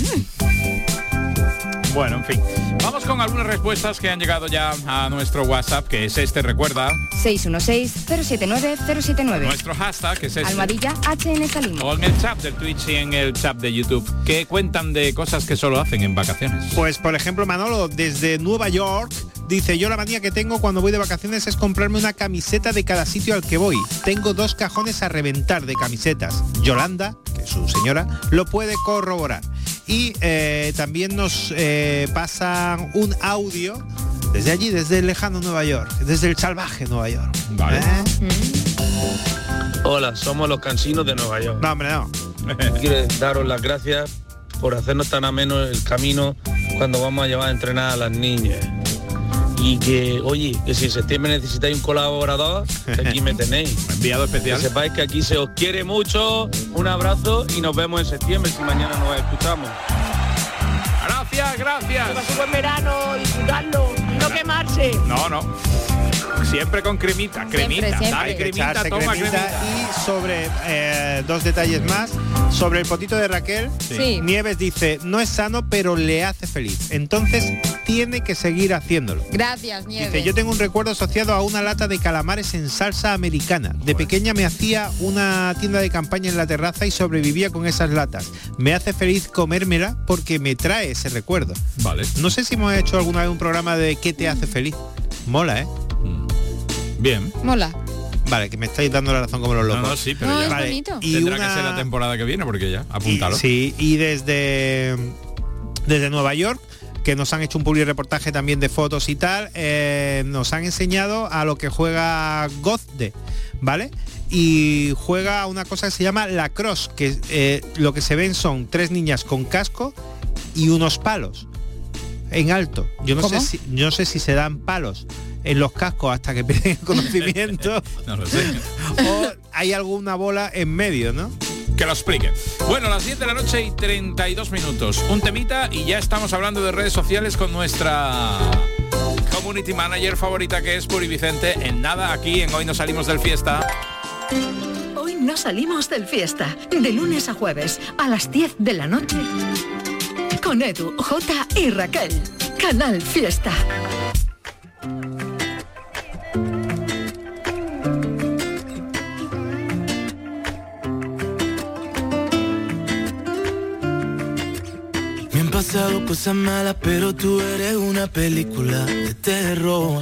Bueno, en fin. Vamos con algunas respuestas que han llegado ya a nuestro WhatsApp, que es este, recuerda. 616-079-079. Nuestro hashtag, que es este. Almohadilla HN Salimos. O en el chat del Twitch y en el chat de YouTube, que cuentan de cosas que solo hacen en vacaciones. Pues, por ejemplo, Manolo, desde Nueva York, dice, yo la manía que tengo cuando voy de vacaciones es comprarme una camiseta de cada sitio al que voy. Tengo 2 cajones a reventar de camisetas. Yolanda, que es su señora, lo puede corroborar. Y también nos pasan un audio desde allí, desde el lejano Nueva York, desde el salvaje Nueva York. Vale. Hola, somos los cansinos de Nueva York. No, hombre, no. Quiero daros las gracias por hacernos tan ameno el camino cuando vamos a llevar a entrenar a las niñas. Y que, oye, que si en septiembre necesitáis un colaborador, aquí me tenéis. Enviado especial. Que sepáis que aquí se os quiere mucho. Un abrazo y nos vemos en septiembre si mañana nos escuchamos. Gracias. Que pase buen verano, disfrutarlo, no quemarse. No. Siempre con cremita. Siempre. Dale cremita, Echarse toma cremita. cremita. Y sobre dos detalles más. Sobre el potito de Raquel, Sí. Nieves dice, no es sano, pero le hace feliz. Entonces tiene que seguir haciéndolo. Gracias, Nieves. Dice, yo tengo un recuerdo asociado a una lata de calamares en salsa americana. De pequeña me hacía una tienda de campaña en la terraza y sobrevivía con esas latas. Me hace feliz comérmela porque me trae ese recuerdo. Vale. No sé si hemos hecho alguna vez un programa de ¿qué te hace feliz? Mola, ¿eh? Bien. Mola. Vale, que me estáis dando la razón como los locos. No, sí, pero No, ya. es Vale, bonito. y Tendrá una- que ser la temporada que viene, porque ya, apúntalo. Y desde Nueva York, que nos han hecho un public reportaje también de fotos y tal, nos han enseñado a lo que juega Gozde, ¿vale? Y juega una cosa que se llama lacrosse, que lo que se ven son 3 niñas con casco y unos palos en alto. Yo no sé si se dan palos en los cascos hasta que pierden el conocimiento. No lo sé. O hay alguna bola en medio, ¿no? Que lo explique. Bueno, las 10 de la noche y 32 minutos. Un temita y ya estamos hablando de redes sociales con nuestra community manager favorita, que es Puri Vicente. En nada, aquí en Hoy No Salimos del Fiesta. Hoy no salimos del fiesta. De lunes a jueves a las 10 de la noche. Con Edu, Jota y Raquel. Canal Fiesta. Me han pasado cosas malas, pero tú eres una película de terror.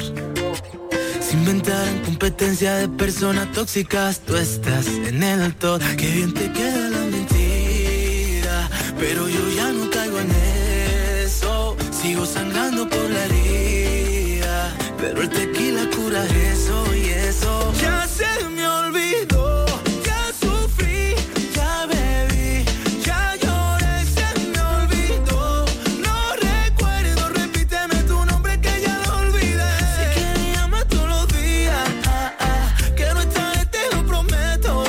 Se inventaron competencia de personas tóxicas, tú estás en el top. Qué bien te queda la mentira, pero yo ya no caigo en eso. Sigo sangrando por la herida, pero el tequila cura eso y eso. Ya se me olvidó, ya sufrí, ya bebí, ya lloré, se me olvidó. No recuerdo, repíteme tu nombre que ya lo olvidé. Sé que me llamas todos los días, que no esta vez te lo prometo.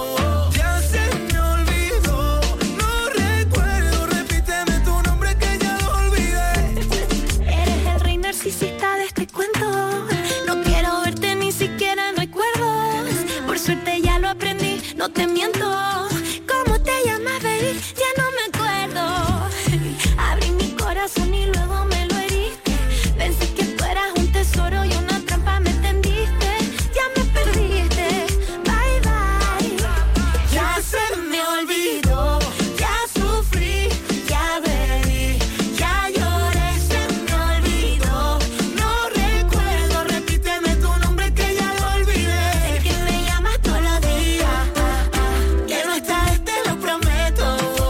Ya se me olvidó, no recuerdo, repíteme tu nombre que ya lo olvidé. Eres el rey narcisista de este cuento. No quiero verte ni siquiera en recuerdos. Por suerte ya lo aprendí, no te miento. ¿Cómo te llamas, baby? Ya no me acuerdo. Abrí mi corazón y luego me lo heriste. Pensé que tú eras un tesoro y una trampa me tendiste. Ya me perdiste, bye bye. Ya se me olvidó, ya sufrí, ya bebí, ya lloré, se me olvidó. No recuerdo, repíteme tu nombre que ya lo olvidé. Sé que me llamas todos los días, que no esta vez te lo prometo.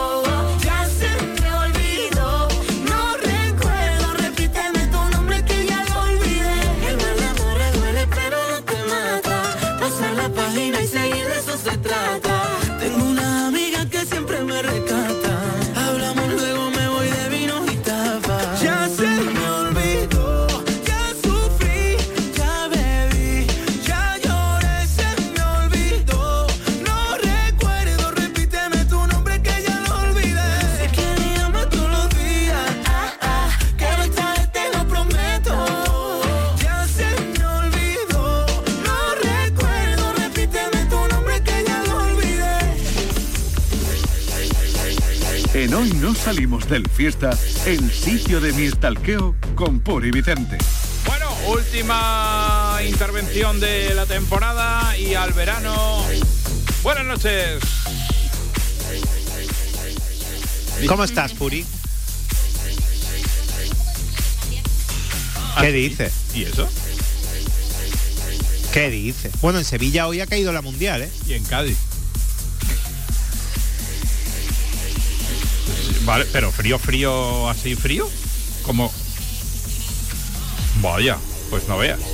Ya se me olvidó, no recuerdo, repíteme tu nombre que ya lo olvidé. El mal de amores duele pero no te mata. Pasar la página y seguir, de eso se trata. Tengo una amiga que siempre me rescata. Hablamos luego, me voy de vino y tapas. Ya se me olvidó, ya sufrí, ya bebí, ya lloré, se me olvidó. No recuerdo, repíteme tu nombre que ya lo olvidé. Sé que me llamas todos los días, que no esta vez te lo prometo. Ya se me olvidó, no recuerdo, repíteme tu nombre que ya lo olvidé. En Hoy No Salimos del Fiesta, el sitio de mi stalkeo con Puri Vicente. Bueno, última intervención de la temporada y al verano. Buenas noches. ¿Cómo estás, Puri? ¿Qué dice? ¿Y eso? ¿Qué dice? Bueno, en Sevilla hoy ha caído la Mundial, ¿eh? Y en Cádiz. Vale, pero frío, así frío, como... Vaya, pues no veas.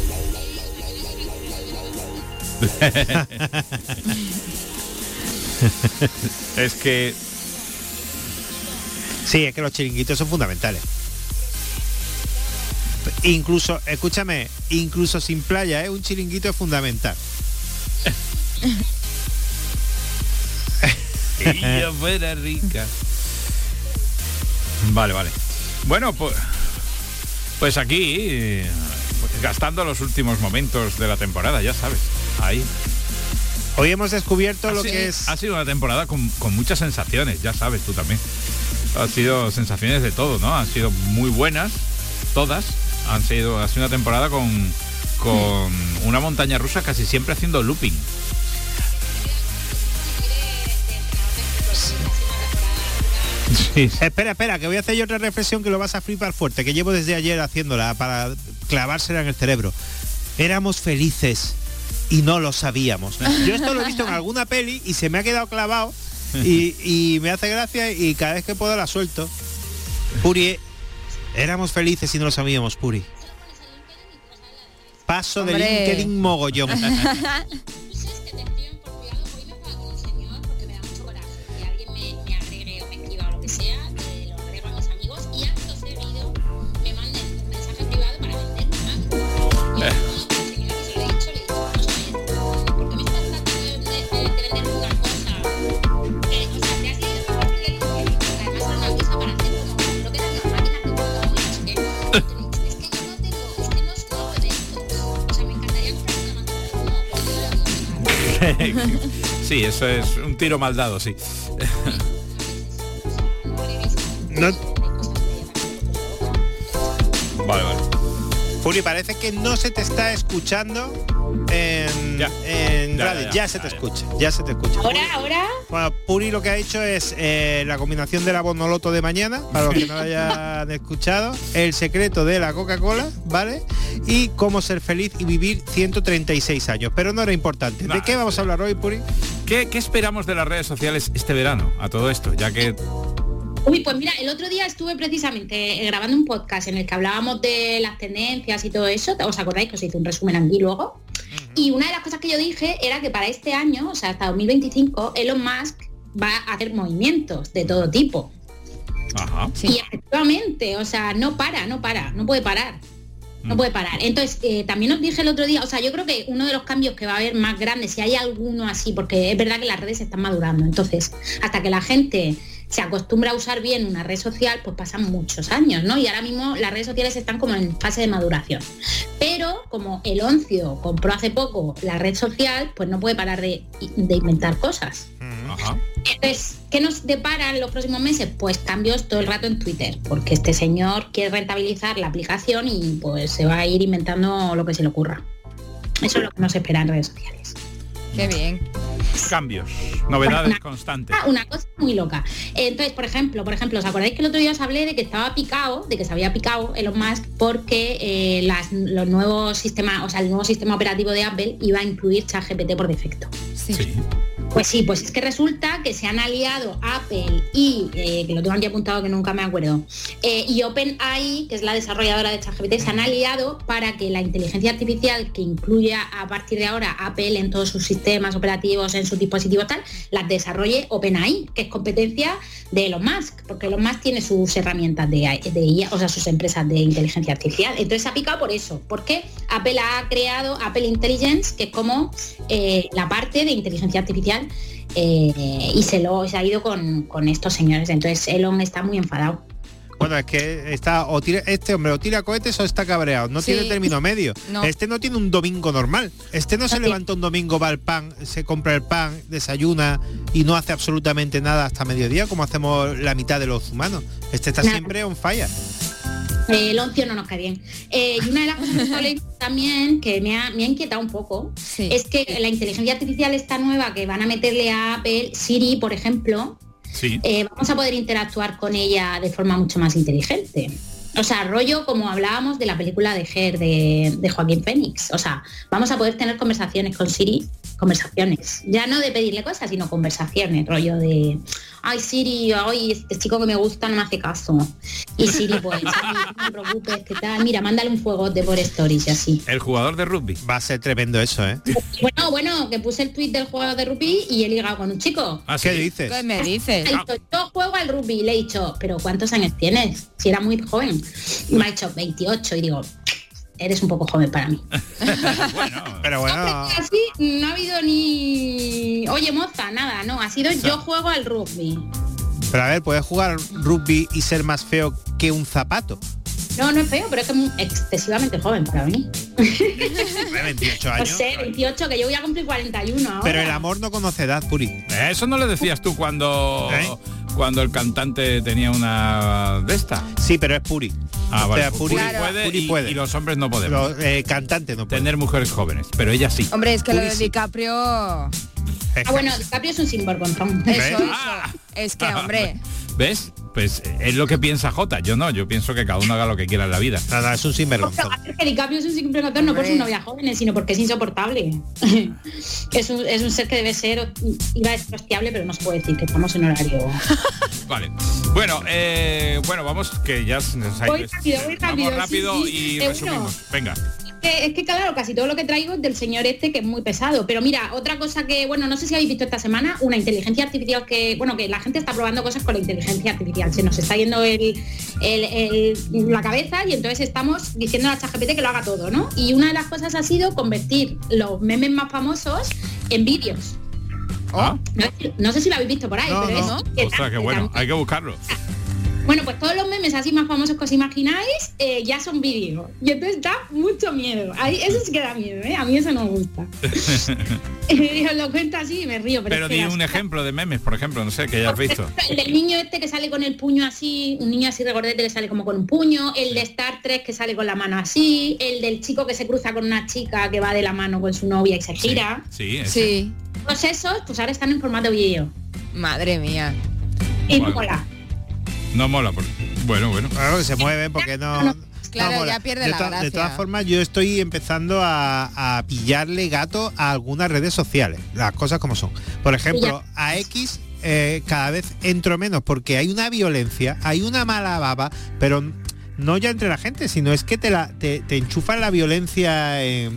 Es que... Sí, es que los chiringuitos son fundamentales. Incluso, escúchame, incluso sin playa, un chiringuito es fundamental. Ella fuera rica. Vale. Bueno, pues aquí gastando los últimos momentos de la temporada, ya sabes. Ahí. Hoy hemos descubierto lo que es... Ha sido una temporada con muchas sensaciones, ya sabes tú también. Ha sido sensaciones de todo, ¿no? Han sido muy buenas, todas. Ha sido una temporada con una montaña rusa casi siempre haciendo looping. Sí. Espera, que voy a hacer yo otra reflexión que lo vas a flipar fuerte, que llevo desde ayer haciéndola para clavársela en el cerebro. Éramos felices y no lo sabíamos. Yo esto lo he visto en alguna peli y se me ha quedado clavado y me hace gracia y cada vez que puedo la suelto. Puri, éramos felices y no lo sabíamos, Puri. Paso de LinkedIn mogollón. Sí, eso es un tiro mal dado, sí. No. Vale. Puri, parece que no se te está escuchando en radio. Ya se te escucha. Ahora. Bueno, Puri lo que ha hecho es la combinación de la Bonoloto de mañana, para los que no lo hayan escuchado, el secreto de la Coca-Cola, ¿vale? Y cómo ser feliz y vivir 136 años. Pero no era importante. ¿De qué vamos a hablar hoy, Puri? ¿Qué esperamos de las redes sociales este verano a todo esto? Ya que... Uy, pues mira, el otro día estuve precisamente grabando un podcast en el que hablábamos de las tendencias y todo eso. ¿Os acordáis que os hice un resumen aquí luego? Y una de las cosas que yo dije era que para este año, o sea, hasta 2025, Elon Musk va a hacer movimientos de todo tipo. Ajá. Sí. Y efectivamente, o sea, no puede parar. No puede parar. Entonces, también os dije el otro día, o sea, yo creo que uno de los cambios que va a haber más grandes, si hay alguno así, porque es verdad que las redes están madurando, entonces, hasta que la gente se acostumbra a usar bien una red social, pues pasan muchos años, ¿no? Y ahora mismo las redes sociales están como en fase de maduración. Pero como el Oncio compró hace poco la red social, pues no puede parar de inventar cosas. Ajá. Entonces, ¿qué nos depara en los próximos meses? Pues cambios todo el rato en Twitter, porque este señor quiere rentabilizar la aplicación y pues se va a ir inventando lo que se le ocurra. Eso es lo que nos espera en redes sociales. Qué bien. Cambios, novedades constantes. Una cosa muy loca. Entonces, por ejemplo, ¿os acordáis que el otro día os hablé de que estaba picado, de que se había picado Elon Musk porque los nuevos sistemas, o sea, el nuevo sistema operativo de Apple iba a incluir ChatGPT por defecto? Sí. Pues sí, pues es que resulta que se han aliado Apple y, que lo tengo aquí apuntado que nunca me acuerdo, y OpenAI, que es la desarrolladora de ChatGPT, se han aliado para que la inteligencia artificial que incluya a partir de ahora Apple en todos sus sistemas operativos, en sus dispositivos tal, las desarrolle OpenAI, que es competencia de Elon Musk, porque Elon Musk tiene sus herramientas de IA, o sea, sus empresas de inteligencia artificial. Entonces se ha picado por eso, porque Apple ha creado Apple Intelligence, que es como la parte de inteligencia artificial, y se ha ido con estos señores. Entonces Elon está muy enfadado. Bueno, es que este hombre o tira cohetes o está cabreado, no tiene término medio. No. Este no tiene un domingo normal. Este no se levanta un domingo, va al pan, se compra el pan, desayuna y no hace absolutamente nada hasta mediodía, como hacemos la mitad de los humanos. Este está siempre on fire. El oncio no nos cae bien. Y una de las cosas que estoy leyendo también, que me ha inquietado un poco, es que la inteligencia artificial esta nueva que van a meterle a Apple, Siri, por ejemplo, vamos a poder interactuar con ella de forma mucho más inteligente. O sea, rollo como hablábamos de la película de Her de Joaquín Phoenix. O sea, vamos a poder tener conversaciones con Siri, conversaciones. Ya no de pedirle cosas, sino conversaciones, rollo de... Ay, Siri, hoy este chico que me gusta no me hace caso. Y Siri, pues, no te preocupes, ¿qué tal? Mira, mándale un fuegote por stories y así. El jugador de rugby. Va a ser tremendo eso, ¿eh? Bueno, que puse el tuit del jugador de rugby y he ligado con un chico. ¿Qué dices? ¿Qué me dices? Yo juego al rugby y le he dicho, ¿pero cuántos años tienes? Si era muy joven. Y me ha dicho 28 y digo, eres un poco joven para mí. Pero bueno. Así no ha habido ni oye moza, nada, no, ha sido yo juego al rugby. Pero a ver, ¿puedes jugar rugby y ser más feo que un zapato? No es feo, pero es que es excesivamente joven para mí. 28 años. No sé, 28, que yo voy a cumplir 41 ahora. Pero el amor no conoce edad, Puri. Eso no le decías tú cuando el cantante tenía una de esta. Sí, pero es Puri. Ah, o vale. sea, Puri puede y los hombres no podemos. Cantante no puede. Tener mujeres jóvenes, pero ella sí. Hombre, es que Puri lo de sí. DiCaprio... Bueno, DiCaprio es un sinvergonzón. Eso. Es que, hombre... ¿Ves? Pues es lo que piensa Jota. Yo no, yo pienso que cada uno haga lo que quiera en la vida. Nada, es un sinvergonzón. Que DiCaprio es un sinvergonzón no por su novia joven, sino porque es insoportable. es un ser que debe ser, iba a decir hostiable, pero no se puede decir que estamos en horario. Vale. Bueno, vamos, que ya nos ha ido. Vamos rápido sí. y resumimos. Venga. Es que claro, casi todo lo que traigo es del señor este, que es muy pesado. Pero mira, otra cosa que, bueno, no sé si habéis visto esta semana, una inteligencia artificial que la gente está probando cosas con la inteligencia artificial. Se nos está yendo la cabeza y entonces estamos diciendo a ChatGPT que lo haga todo, ¿no? Y una de las cosas ha sido convertir los memes más famosos en vídeos. No sé si lo habéis visto por ahí, pero no. Ostras, qué bueno, hay que buscarlo. Bueno, pues todos los memes así más famosos que os imagináis ya son vídeos. Y entonces da mucho miedo. Eso sí que da miedo, ¿eh? A mí eso no me gusta. Os lo cuento así y me río. Pero di un ejemplo de memes, por ejemplo, no sé, que hayas visto. El del niño este que sale con el puño así, un niño así regordete que sale como con un puño, el de Star Trek que sale con la mano así, el del chico que se cruza con una chica que va de la mano con su novia y se gira. Sí. Todos esos, pues ahora están en formato vídeo. Madre mía. Y mola. No mola, bueno. Claro que se mueve porque no... Claro, ya pierde la gracia. De todas formas, yo estoy empezando a pillarle gato a algunas redes sociales, las cosas como son. Por ejemplo, a X cada vez entro menos porque hay una violencia, hay una mala baba, pero no ya entre la gente, sino es que te enchufan la violencia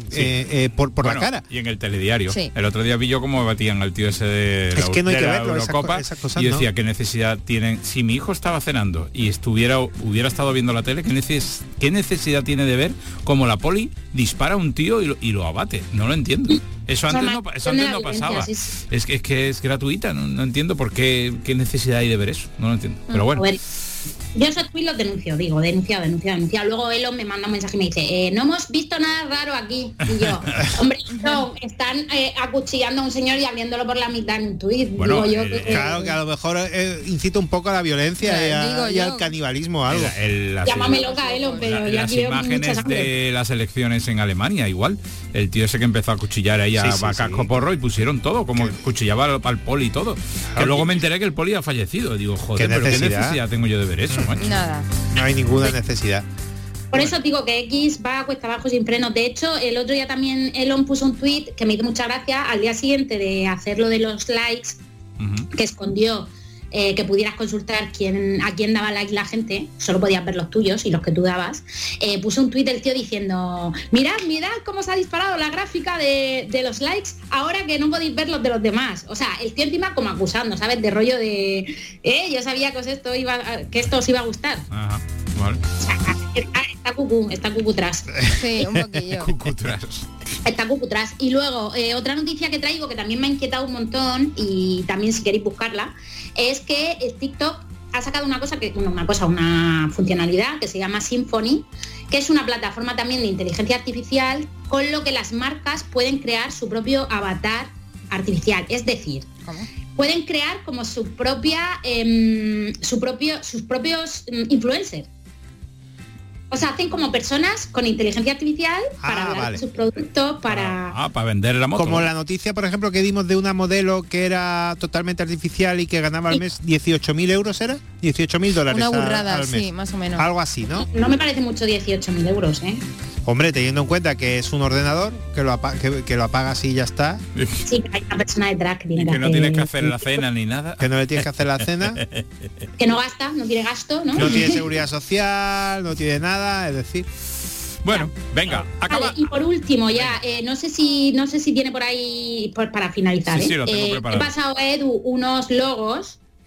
por la cara. Y en el telediario. Sí. El otro día vi yo cómo batían al tío ese de la Eurocopa esas cosas, y decía qué necesidad tienen. Si mi hijo estaba cenando y hubiera estado viendo la tele, ¿qué necesidad tiene de ver cómo la poli dispara a un tío y lo abate? No lo entiendo. Eso antes no pasaba. Es que es gratuita, no entiendo por qué necesidad hay de ver eso. No lo entiendo. Pero bueno. Yo esos tweets los denuncio, denunciado. Luego Elon me manda un mensaje y me dice, no hemos visto nada raro aquí. Y yo, hombre, no, están acuchillando a un señor y abriéndolo por la mitad en un tuit. Bueno, digo yo, claro que a lo mejor incita un poco a la violencia y al canibalismo o algo. Llámame loca, Elon, pero ya las imágenes de las elecciones en Alemania, igual. El tío ese que empezó a cuchillar ahí a casco porro y pusieron todo, como cuchillaba al poli y todo. Que luego me enteré que el poli ha fallecido. Digo, joder, ¿qué necesidad tengo yo de ver eso? Nada. No hay ninguna necesidad. Por eso digo que X va a cuesta abajo sin freno. De hecho, el otro día también Elon puso un tweet que me hizo mucha gracia al día siguiente de hacer lo de los likes, que escondió que pudieras consultar a quién daba like la gente, solo podías ver los tuyos y los que tú dabas. Puso un tweet del tío diciendo, mirad cómo se ha disparado la gráfica de los likes ahora que no podéis ver los de los demás. O sea, el tío encima como acusando, ¿sabes? De rollo de, yo sabía que esto os iba a gustar. Ajá, vale. O sea, está cucú tras. Sí, un poquillo. Está cucú tras. Y luego, otra noticia que traigo que también me ha inquietado un montón y también si queréis buscarla, es que TikTok ha sacado una funcionalidad que se llama Symphony, que es una plataforma también de inteligencia artificial con lo que las marcas pueden crear su propio avatar artificial. Es decir, pueden crear como sus propios influencers. O sea, hacen como personas con inteligencia artificial para hablar de sus productos, para vender la moto. Como la noticia, por ejemplo, que dimos de una modelo que era totalmente artificial y que ganaba al mes 18.000 euros, ¿era? 18.000 una burrada, al mes. Sí, más o menos. Algo así, ¿no? No me parece mucho 18.000 euros, ¿eh? Hombre, teniendo en cuenta que es un ordenador, que lo apagas y ya está. Sí, que hay una persona detrás que tiene que no tienes que hacer la cena ni nada. Que no le tienes que hacer la cena. Que no gasta, no tiene gasto, ¿no? No tiene seguridad social, no tiene nada, es decir... Bueno, venga, acaba. Vale, y por último ya, no sé si tiene por ahí para finalizar. Sí, lo tengo preparado. He pasado a Edu unos logos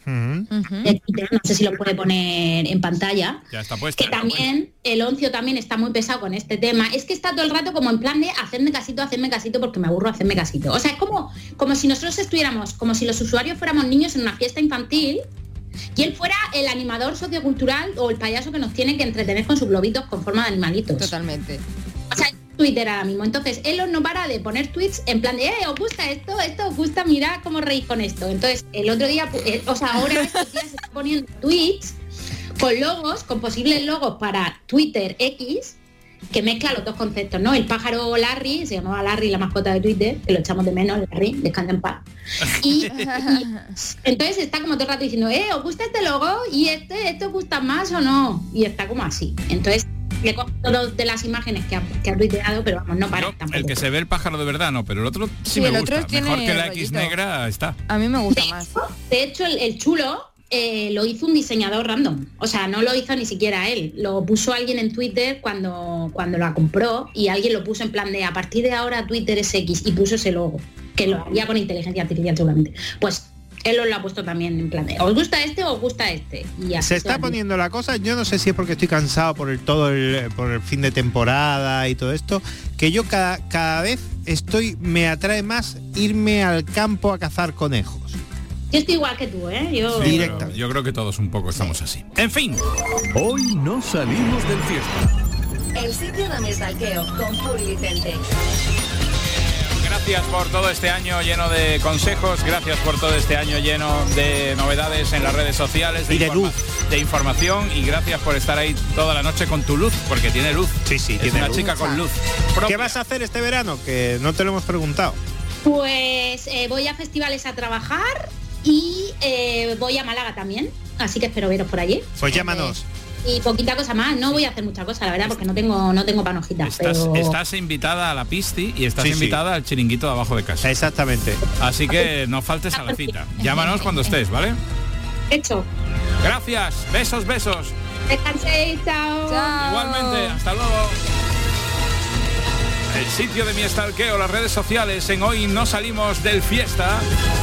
de Twitter, no sé si lo puede poner en pantalla. Ya está puesto. Que también, el Oncio también está muy pesado con este tema. Es que está todo el rato como en plan de hacerme casito, porque me aburro hacerme casito. O sea, es como si nosotros estuviéramos, como si los usuarios fuéramos niños en una fiesta infantil y él fuera el animador sociocultural o el payaso que nos tiene que entretener con sus globitos con forma de animalitos. Totalmente. O sea, Twitter ahora mismo. Entonces, él no para de poner tweets en plan de, ¿os gusta esto? ¿Esto os gusta? Mira cómo reís con esto. Entonces, el otro día, ahora estos días se está poniendo tweets con logos, con posibles logos para Twitter X, que mezcla los dos conceptos, ¿no? El pájaro Larry, se llamaba Larry, la mascota de Twitter, que lo echamos de menos, Larry, descansa en paz. Y entonces está como todo el rato diciendo, ¿os gusta este logo? ¿Y esto os gusta más o no? Y está como así. Entonces, le cojo todas de las imágenes que ha tuiteado, pero vamos, no para tampoco. El que se ve el pájaro de verdad, no, pero el otro sí me el gusta. otro tiene mejor que la rollito. X negra está. A mí me gusta más. De hecho, el chulo lo hizo un diseñador random. O sea, no lo hizo ni siquiera él. Lo puso alguien en Twitter cuando la compró y alguien lo puso en plan de a partir de ahora Twitter es X y puso ese logo, que lo haría con inteligencia artificial seguramente. Pues él lo ha puesto también en plan de, ¿os gusta este o os gusta este? Y así se está poniendo la cosa, yo no sé si es porque estoy cansado por el fin de temporada y todo esto, que yo cada vez me atrae más irme al campo a cazar conejos. Yo estoy igual que tú, ¿eh? Yo creo que todos un poco estamos así. En fin. Hoy no salimos del fiesta. El sitio de Mistalqueo con Puri Vicente. Gracias por todo este año lleno de consejos, gracias por todo este año lleno de novedades en las redes sociales, de luz, de información, y gracias por estar ahí toda la noche con tu luz, porque tiene luz. Sí, es tiene una luz. chica con luz propia. ¿Qué vas a hacer este verano? Que no te lo hemos preguntado. Pues voy a festivales a trabajar y voy a Málaga también, así que espero veros por allí. Pues llámanos. Y poquita cosa más, no voy a hacer mucha cosa, la verdad, porque no tengo panojitas. Estás invitada a la pisti y estás invitada al chiringuito de abajo de casa. Exactamente. Así que no faltes a la cita. Llámanos cuando estés, ¿vale? Hecho. Gracias, besos. Descanséis, chao. Igualmente, hasta luego. El sitio de mi stalkeo, las redes sociales, en Hoy no salimos del fiesta.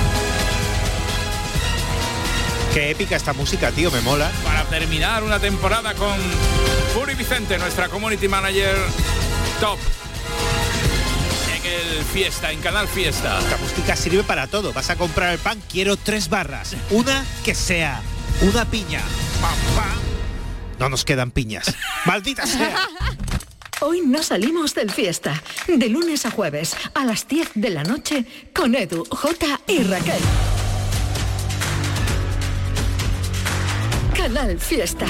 Qué épica esta música, tío, me mola. Para terminar una temporada con Puri Vicente, nuestra community manager top en el Fiesta, en Canal Fiesta. Esta música sirve para todo. Vas a comprar el pan, quiero 3 barras. Una que sea una piña. ¡Pam, pam! No nos quedan piñas. ¡Maldita sea! Hoy no salimos del fiesta. De lunes a jueves a las 10 de la noche con Edu, Jota y Raquel. Canal Fiesta.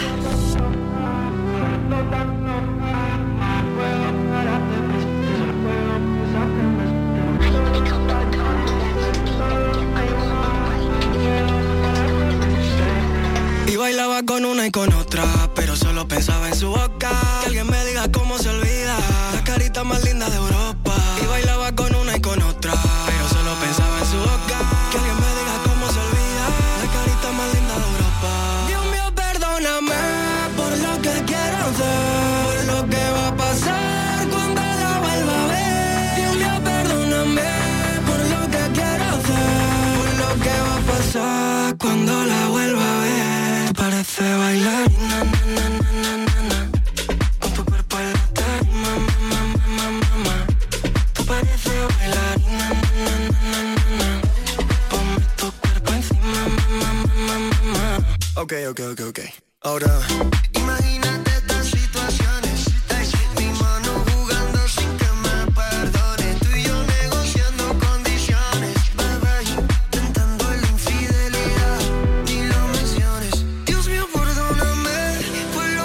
Y bailaba con una y con otra, pero solo pensaba en su boca. Que alguien me diga cómo se olvida, la carita más linda de Europa. Y bailaba con una y con otra, pero solo pensaba en su boca. Que alguien me diga cómo se olvida, la carita más linda de Europa. Dios mío, perdóname por lo que quiero hacer, por lo que va a pasar cuando la vuelva a ver. Dios mío, perdóname por lo que quiero hacer, por lo que va a pasar cuando la vuelva a ver. Parece bailarina, na, na, na, na, na. Con tu cuerpo en la tarima, ma. Tú pareces bailarina, na, na, na, na, na. Ponme tu cuerpo encima, ma. Ok. Ahora, imagínate estas situaciones. Mi mano jugando sin que me perdone. Tú y yo negociando condiciones. Bye, tentando la infidelidad. Ni lo menciones. Dios mío, perdóname por lo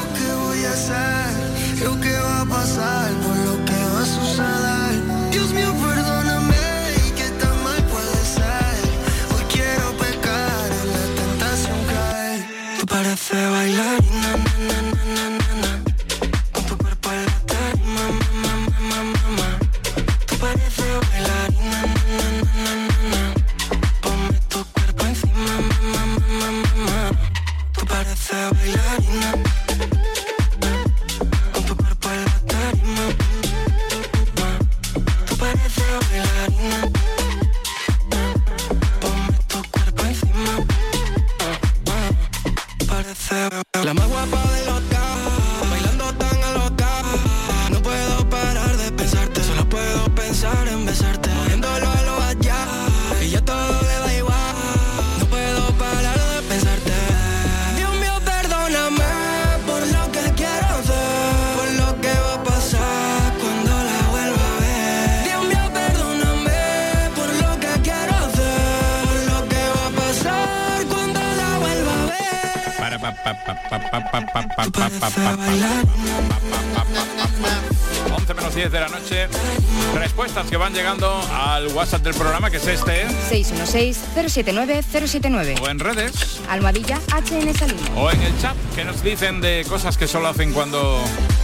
11 menos 10 de la noche. Respuestas que van llegando al WhatsApp del programa, que es este. 616-079-079. O en redes. Almohadilla HN Salimos. O en el chat, que nos dicen de cosas que solo hacen cuando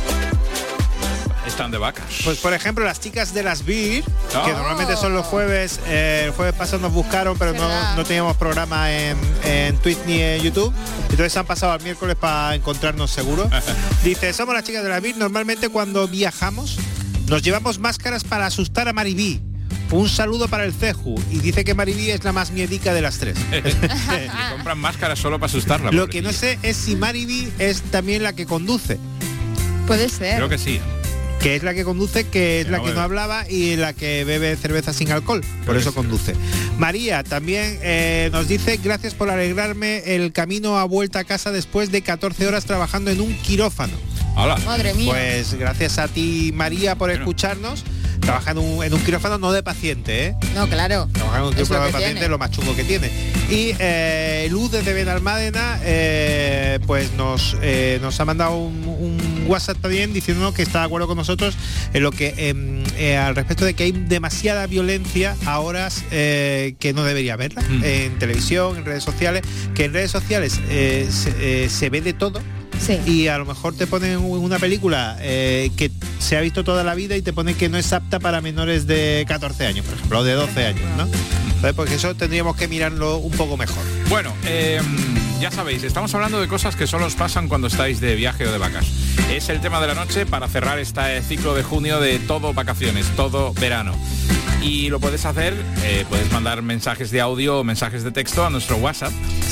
están de vacas. Pues por ejemplo las chicas de las Beer, que normalmente son los jueves. El jueves pasado nos buscaron, pero no teníamos programa en Twitch ni en YouTube. Entonces han pasado al miércoles para encontrarnos seguro. Dice, somos las chicas de las Beer. Normalmente cuando viajamos nos llevamos máscaras para asustar a Maribí. Un saludo para el Ceju. Y dice que Maribí es la más miedica de las tres. Compran máscaras solo para asustarla. Lo que no sé es si Maribí es también la que conduce. Puede ser. Creo que sí. Que es la que conduce, que es la que no hablaba y la que bebe cerveza sin alcohol, por eso conduce. María también nos dice, gracias por alegrarme el camino a vuelta a casa después de 14 horas trabajando en un quirófano. Hola. Madre mía. Pues gracias a ti, María, por escucharnos. Trabaja en un quirófano no de paciente, ¿eh? No, claro. Trabaja en un quirófano de paciente, lo más chungo que tiene. Y Luz desde Benalmádena pues nos ha mandado un WhatsApp también diciéndonos que está de acuerdo con nosotros en lo que al respecto de que hay demasiada violencia a horas que no debería haberla en televisión, en redes sociales, que en redes sociales se ve de todo. Sí. Y a lo mejor te ponen una película que se ha visto toda la vida y te ponen que no es apta para menores de 14 años, por ejemplo, o de 12 años, ¿no? Entonces, porque eso tendríamos que mirarlo un poco mejor. Bueno, ya sabéis, estamos hablando de cosas que solo os pasan cuando estáis de viaje o de vacas. Es el tema de la noche para cerrar este ciclo de junio de todo vacaciones, todo verano. Y lo puedes hacer, puedes mandar mensajes de audio o mensajes de texto a nuestro WhatsApp.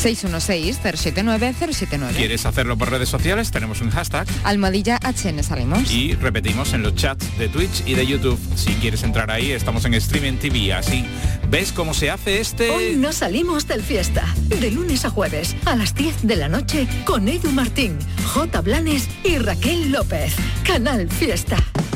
616-079-079. ¿Quieres hacerlo por redes sociales? Tenemos un hashtag. Almohadilla HN Salimos. Y repetimos en los chats de Twitch y de YouTube. Si quieres entrar ahí, estamos en Streaming TV. Así ves cómo se hace este... Hoy no salimos del fiesta. De lunes a jueves, a las 10 de la noche, con Edu Martín, J. Blanes y Raquel López. Canal Fiesta.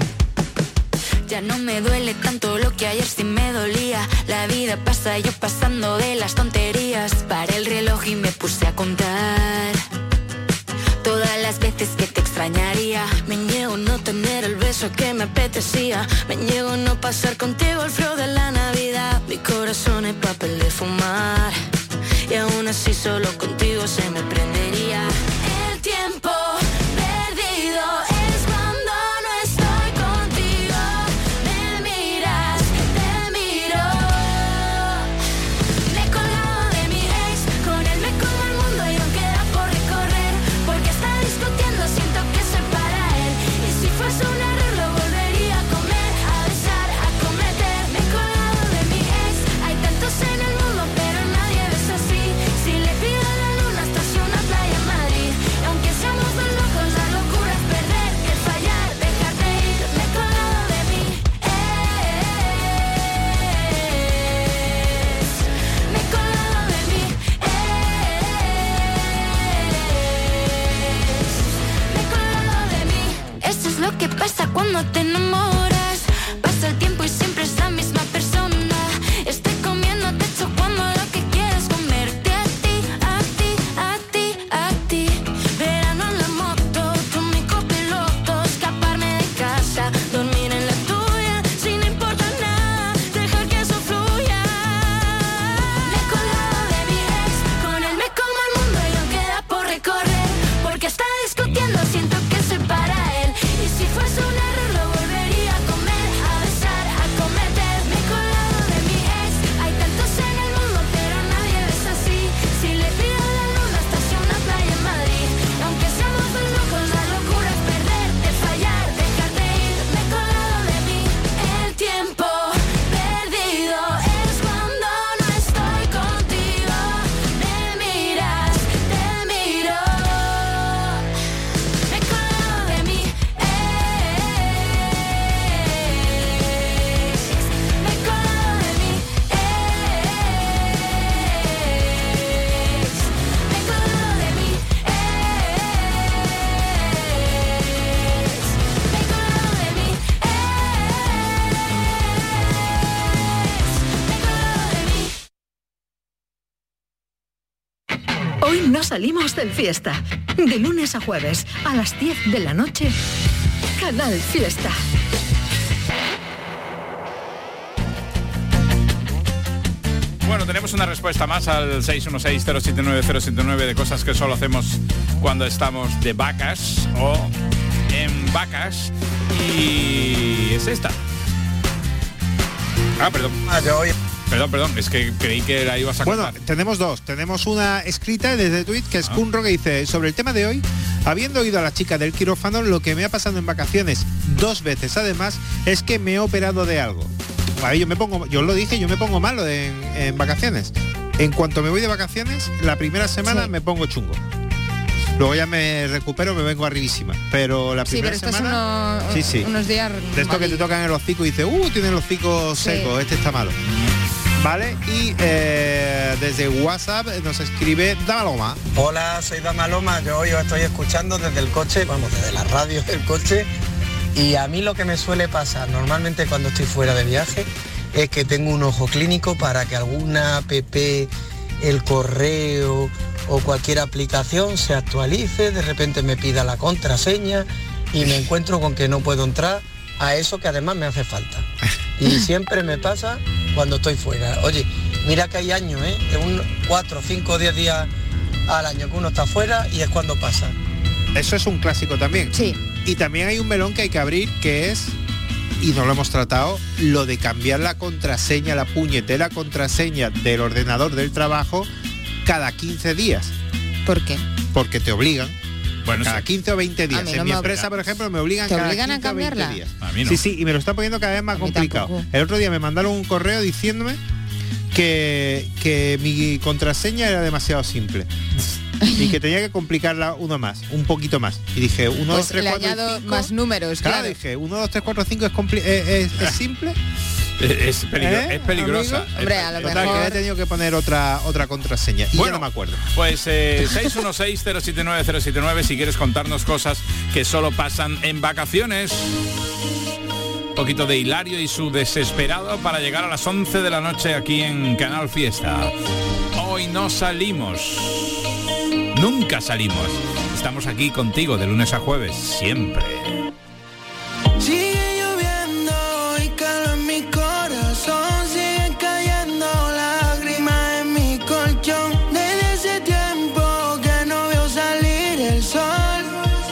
Ya no me duele tanto lo que ayer sí me dolía. La vida pasa, yo pasando de las tonterías. Paré el reloj y me puse a contar todas las veces que te extrañaría. Me niego no tener el beso que me apetecía. Me niego no pasar contigo el frío de la Navidad. Mi corazón es papel de fumar y aún así solo contigo se me prendería. El tiempo perdido es cuando no estoy contigo. Me miras, te miro. Me he colgado de mi ex, con él me como el mundo y aún queda por recorrer. Porque está discutiendo, siento que soy para él. Y si fuese un error lo volvería a comer, a besar, a cometer. Me he colgado de mi ex, hay tantos en el mundo pero nadie ves así. Si le pido a la luna hasta hacia una playa en Madrid. Y aunque seamos dos locos, la locura es perder, el fallar, dejarte ir. Me he colgado de mi ex. Me he colgado de mi ex. Me he colgado de mí. Esto es lo que pasa cuando te enamoras. Pasa el tiempo y siempre es la misma persona. Estoy comiendo techo cuando lo que quiero es comerte a ti, a ti, a ti, a ti. Verano en la moto, tú mi copiloto. Escaparme de casa, dormir en la tuya, sin importar nada, dejar que eso fluya. Me he colgado de mi ex, con él me como el mundo y aún queda por recorrer. Porque está discutiendo, siento que soy para él. Y si fuese un error lo volvería a salimos del Fiesta. De lunes a jueves, a las 10 de la noche, Canal Fiesta. Bueno, tenemos una respuesta más al 616-079-079 de cosas que solo hacemos cuando estamos de vacas o en vacas. Y es esta. Perdón. Perdón, es que creí que la ibas a contar. Bueno, tenemos dos. Tenemos una escrita desde Twitter que es Kunro, que dice: sobre el tema de hoy, habiendo oído a la chica del quirófano, lo que me ha pasado en vacaciones 2 veces además es que me he operado de algo. Vale, yo lo dije, yo me pongo malo en vacaciones. En cuanto me voy de vacaciones, la primera semana me pongo chungo. Luego ya me recupero, me vengo arribísima. Pero la primera semana... unos días... De esto que te tocan el hocico y dices, tiene el hocico seco, este está malo. Vale, y desde WhatsApp nos escribe Damaloma. Hola, soy Damaloma, yo hoy os estoy escuchando desde el coche, desde la radio del coche. Y a mí lo que me suele pasar normalmente cuando estoy fuera de viaje es que tengo un ojo clínico para que alguna app, el correo o cualquier aplicación se actualice, de repente me pida la contraseña y me encuentro con que no puedo entrar a eso que además me hace falta. Y siempre me pasa cuando estoy fuera. Oye, mira que hay años, de 4, 5, 10 días al año que uno está fuera y es cuando pasa. Eso es un clásico también. Sí. Y también hay un melón que hay que abrir, que es, y no lo hemos tratado, lo de cambiar la contraseña, la puñetera contraseña del ordenador del trabajo cada 15 días. ¿Por qué? Porque te obligan. Bueno, cada 15 o 20 días. En mi empresa, por ejemplo, me obligan cada 15 a cambiarla? o 20 días. A mí no. Sí, y me lo está poniendo cada vez más complicado. Tampoco. El otro día me mandaron un correo diciéndome que mi contraseña era demasiado simple. Y que tenía que complicarla un poquito más. Y dije, 1, 2, 3, 4, 5. Más números, claro. Dije, 1, 2, 3, 4, 5 es simple. Es peligrosa. Amigo? Hombre, a lo Total, mejor... que he tenido que poner otra contraseña. Y bueno, ya no me acuerdo. Pues 616-079-079 si quieres contarnos cosas que solo pasan en vacaciones. Un poquito de Hilario y su desesperado para llegar a las 11 de la noche aquí en Canal Fiesta. Hoy no salimos. Nunca salimos. Estamos aquí contigo de lunes a jueves, siempre. Sigue lloviendo y calor en mi corazón, siguen cayendo lágrimas en mi colchón. Desde ese tiempo que no veo salir el sol.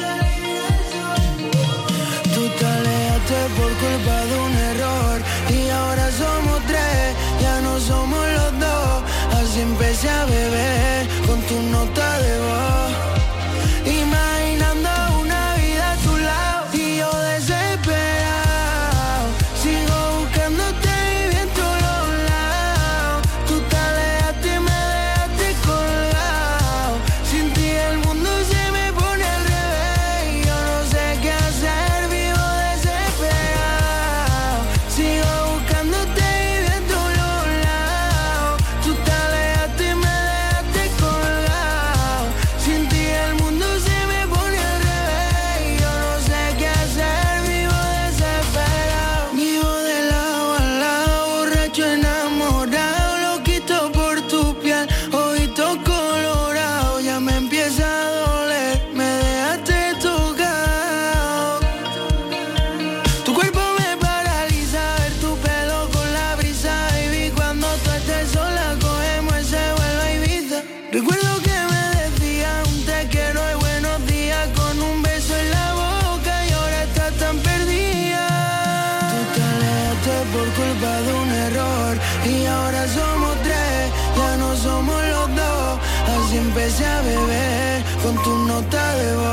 Tú te alejaste por culpa de un error y ahora somos 3, ya no somos los 2. Así empecé a beber con tu nota de voz, imaginando una vida a tu lado y yo desesperado, sigo buscándote y bien todos lados. Tú te alejaste y me dejaste colgado, sin ti el mundo se me pone al revés, yo no sé qué hacer, vivo desesperado, sigo buscándote y bien todos lados. Tú te alejaste y me dejaste colgado, sin ti el mundo se me pone al revés, yo no sé qué hacer, vivo desesperado. Vivo de lado a lado, borracho enamorado, loquito por tu piel, ojito colorado, ya me empieza a doler, me dejaste tocado. Tu cuerpo me paraliza, ver tu pelo con la brisa, baby, cuando tú estés sola cogemos ese vuelo a Ibiza. Recuerdo que me decía un te quiero y buenos días con un beso en la boca y ahora estás tan perdida. Tú te alejaste por culpa de un error y ahora somos 3, ya no somos los 2. Así empecé a beber con tu nota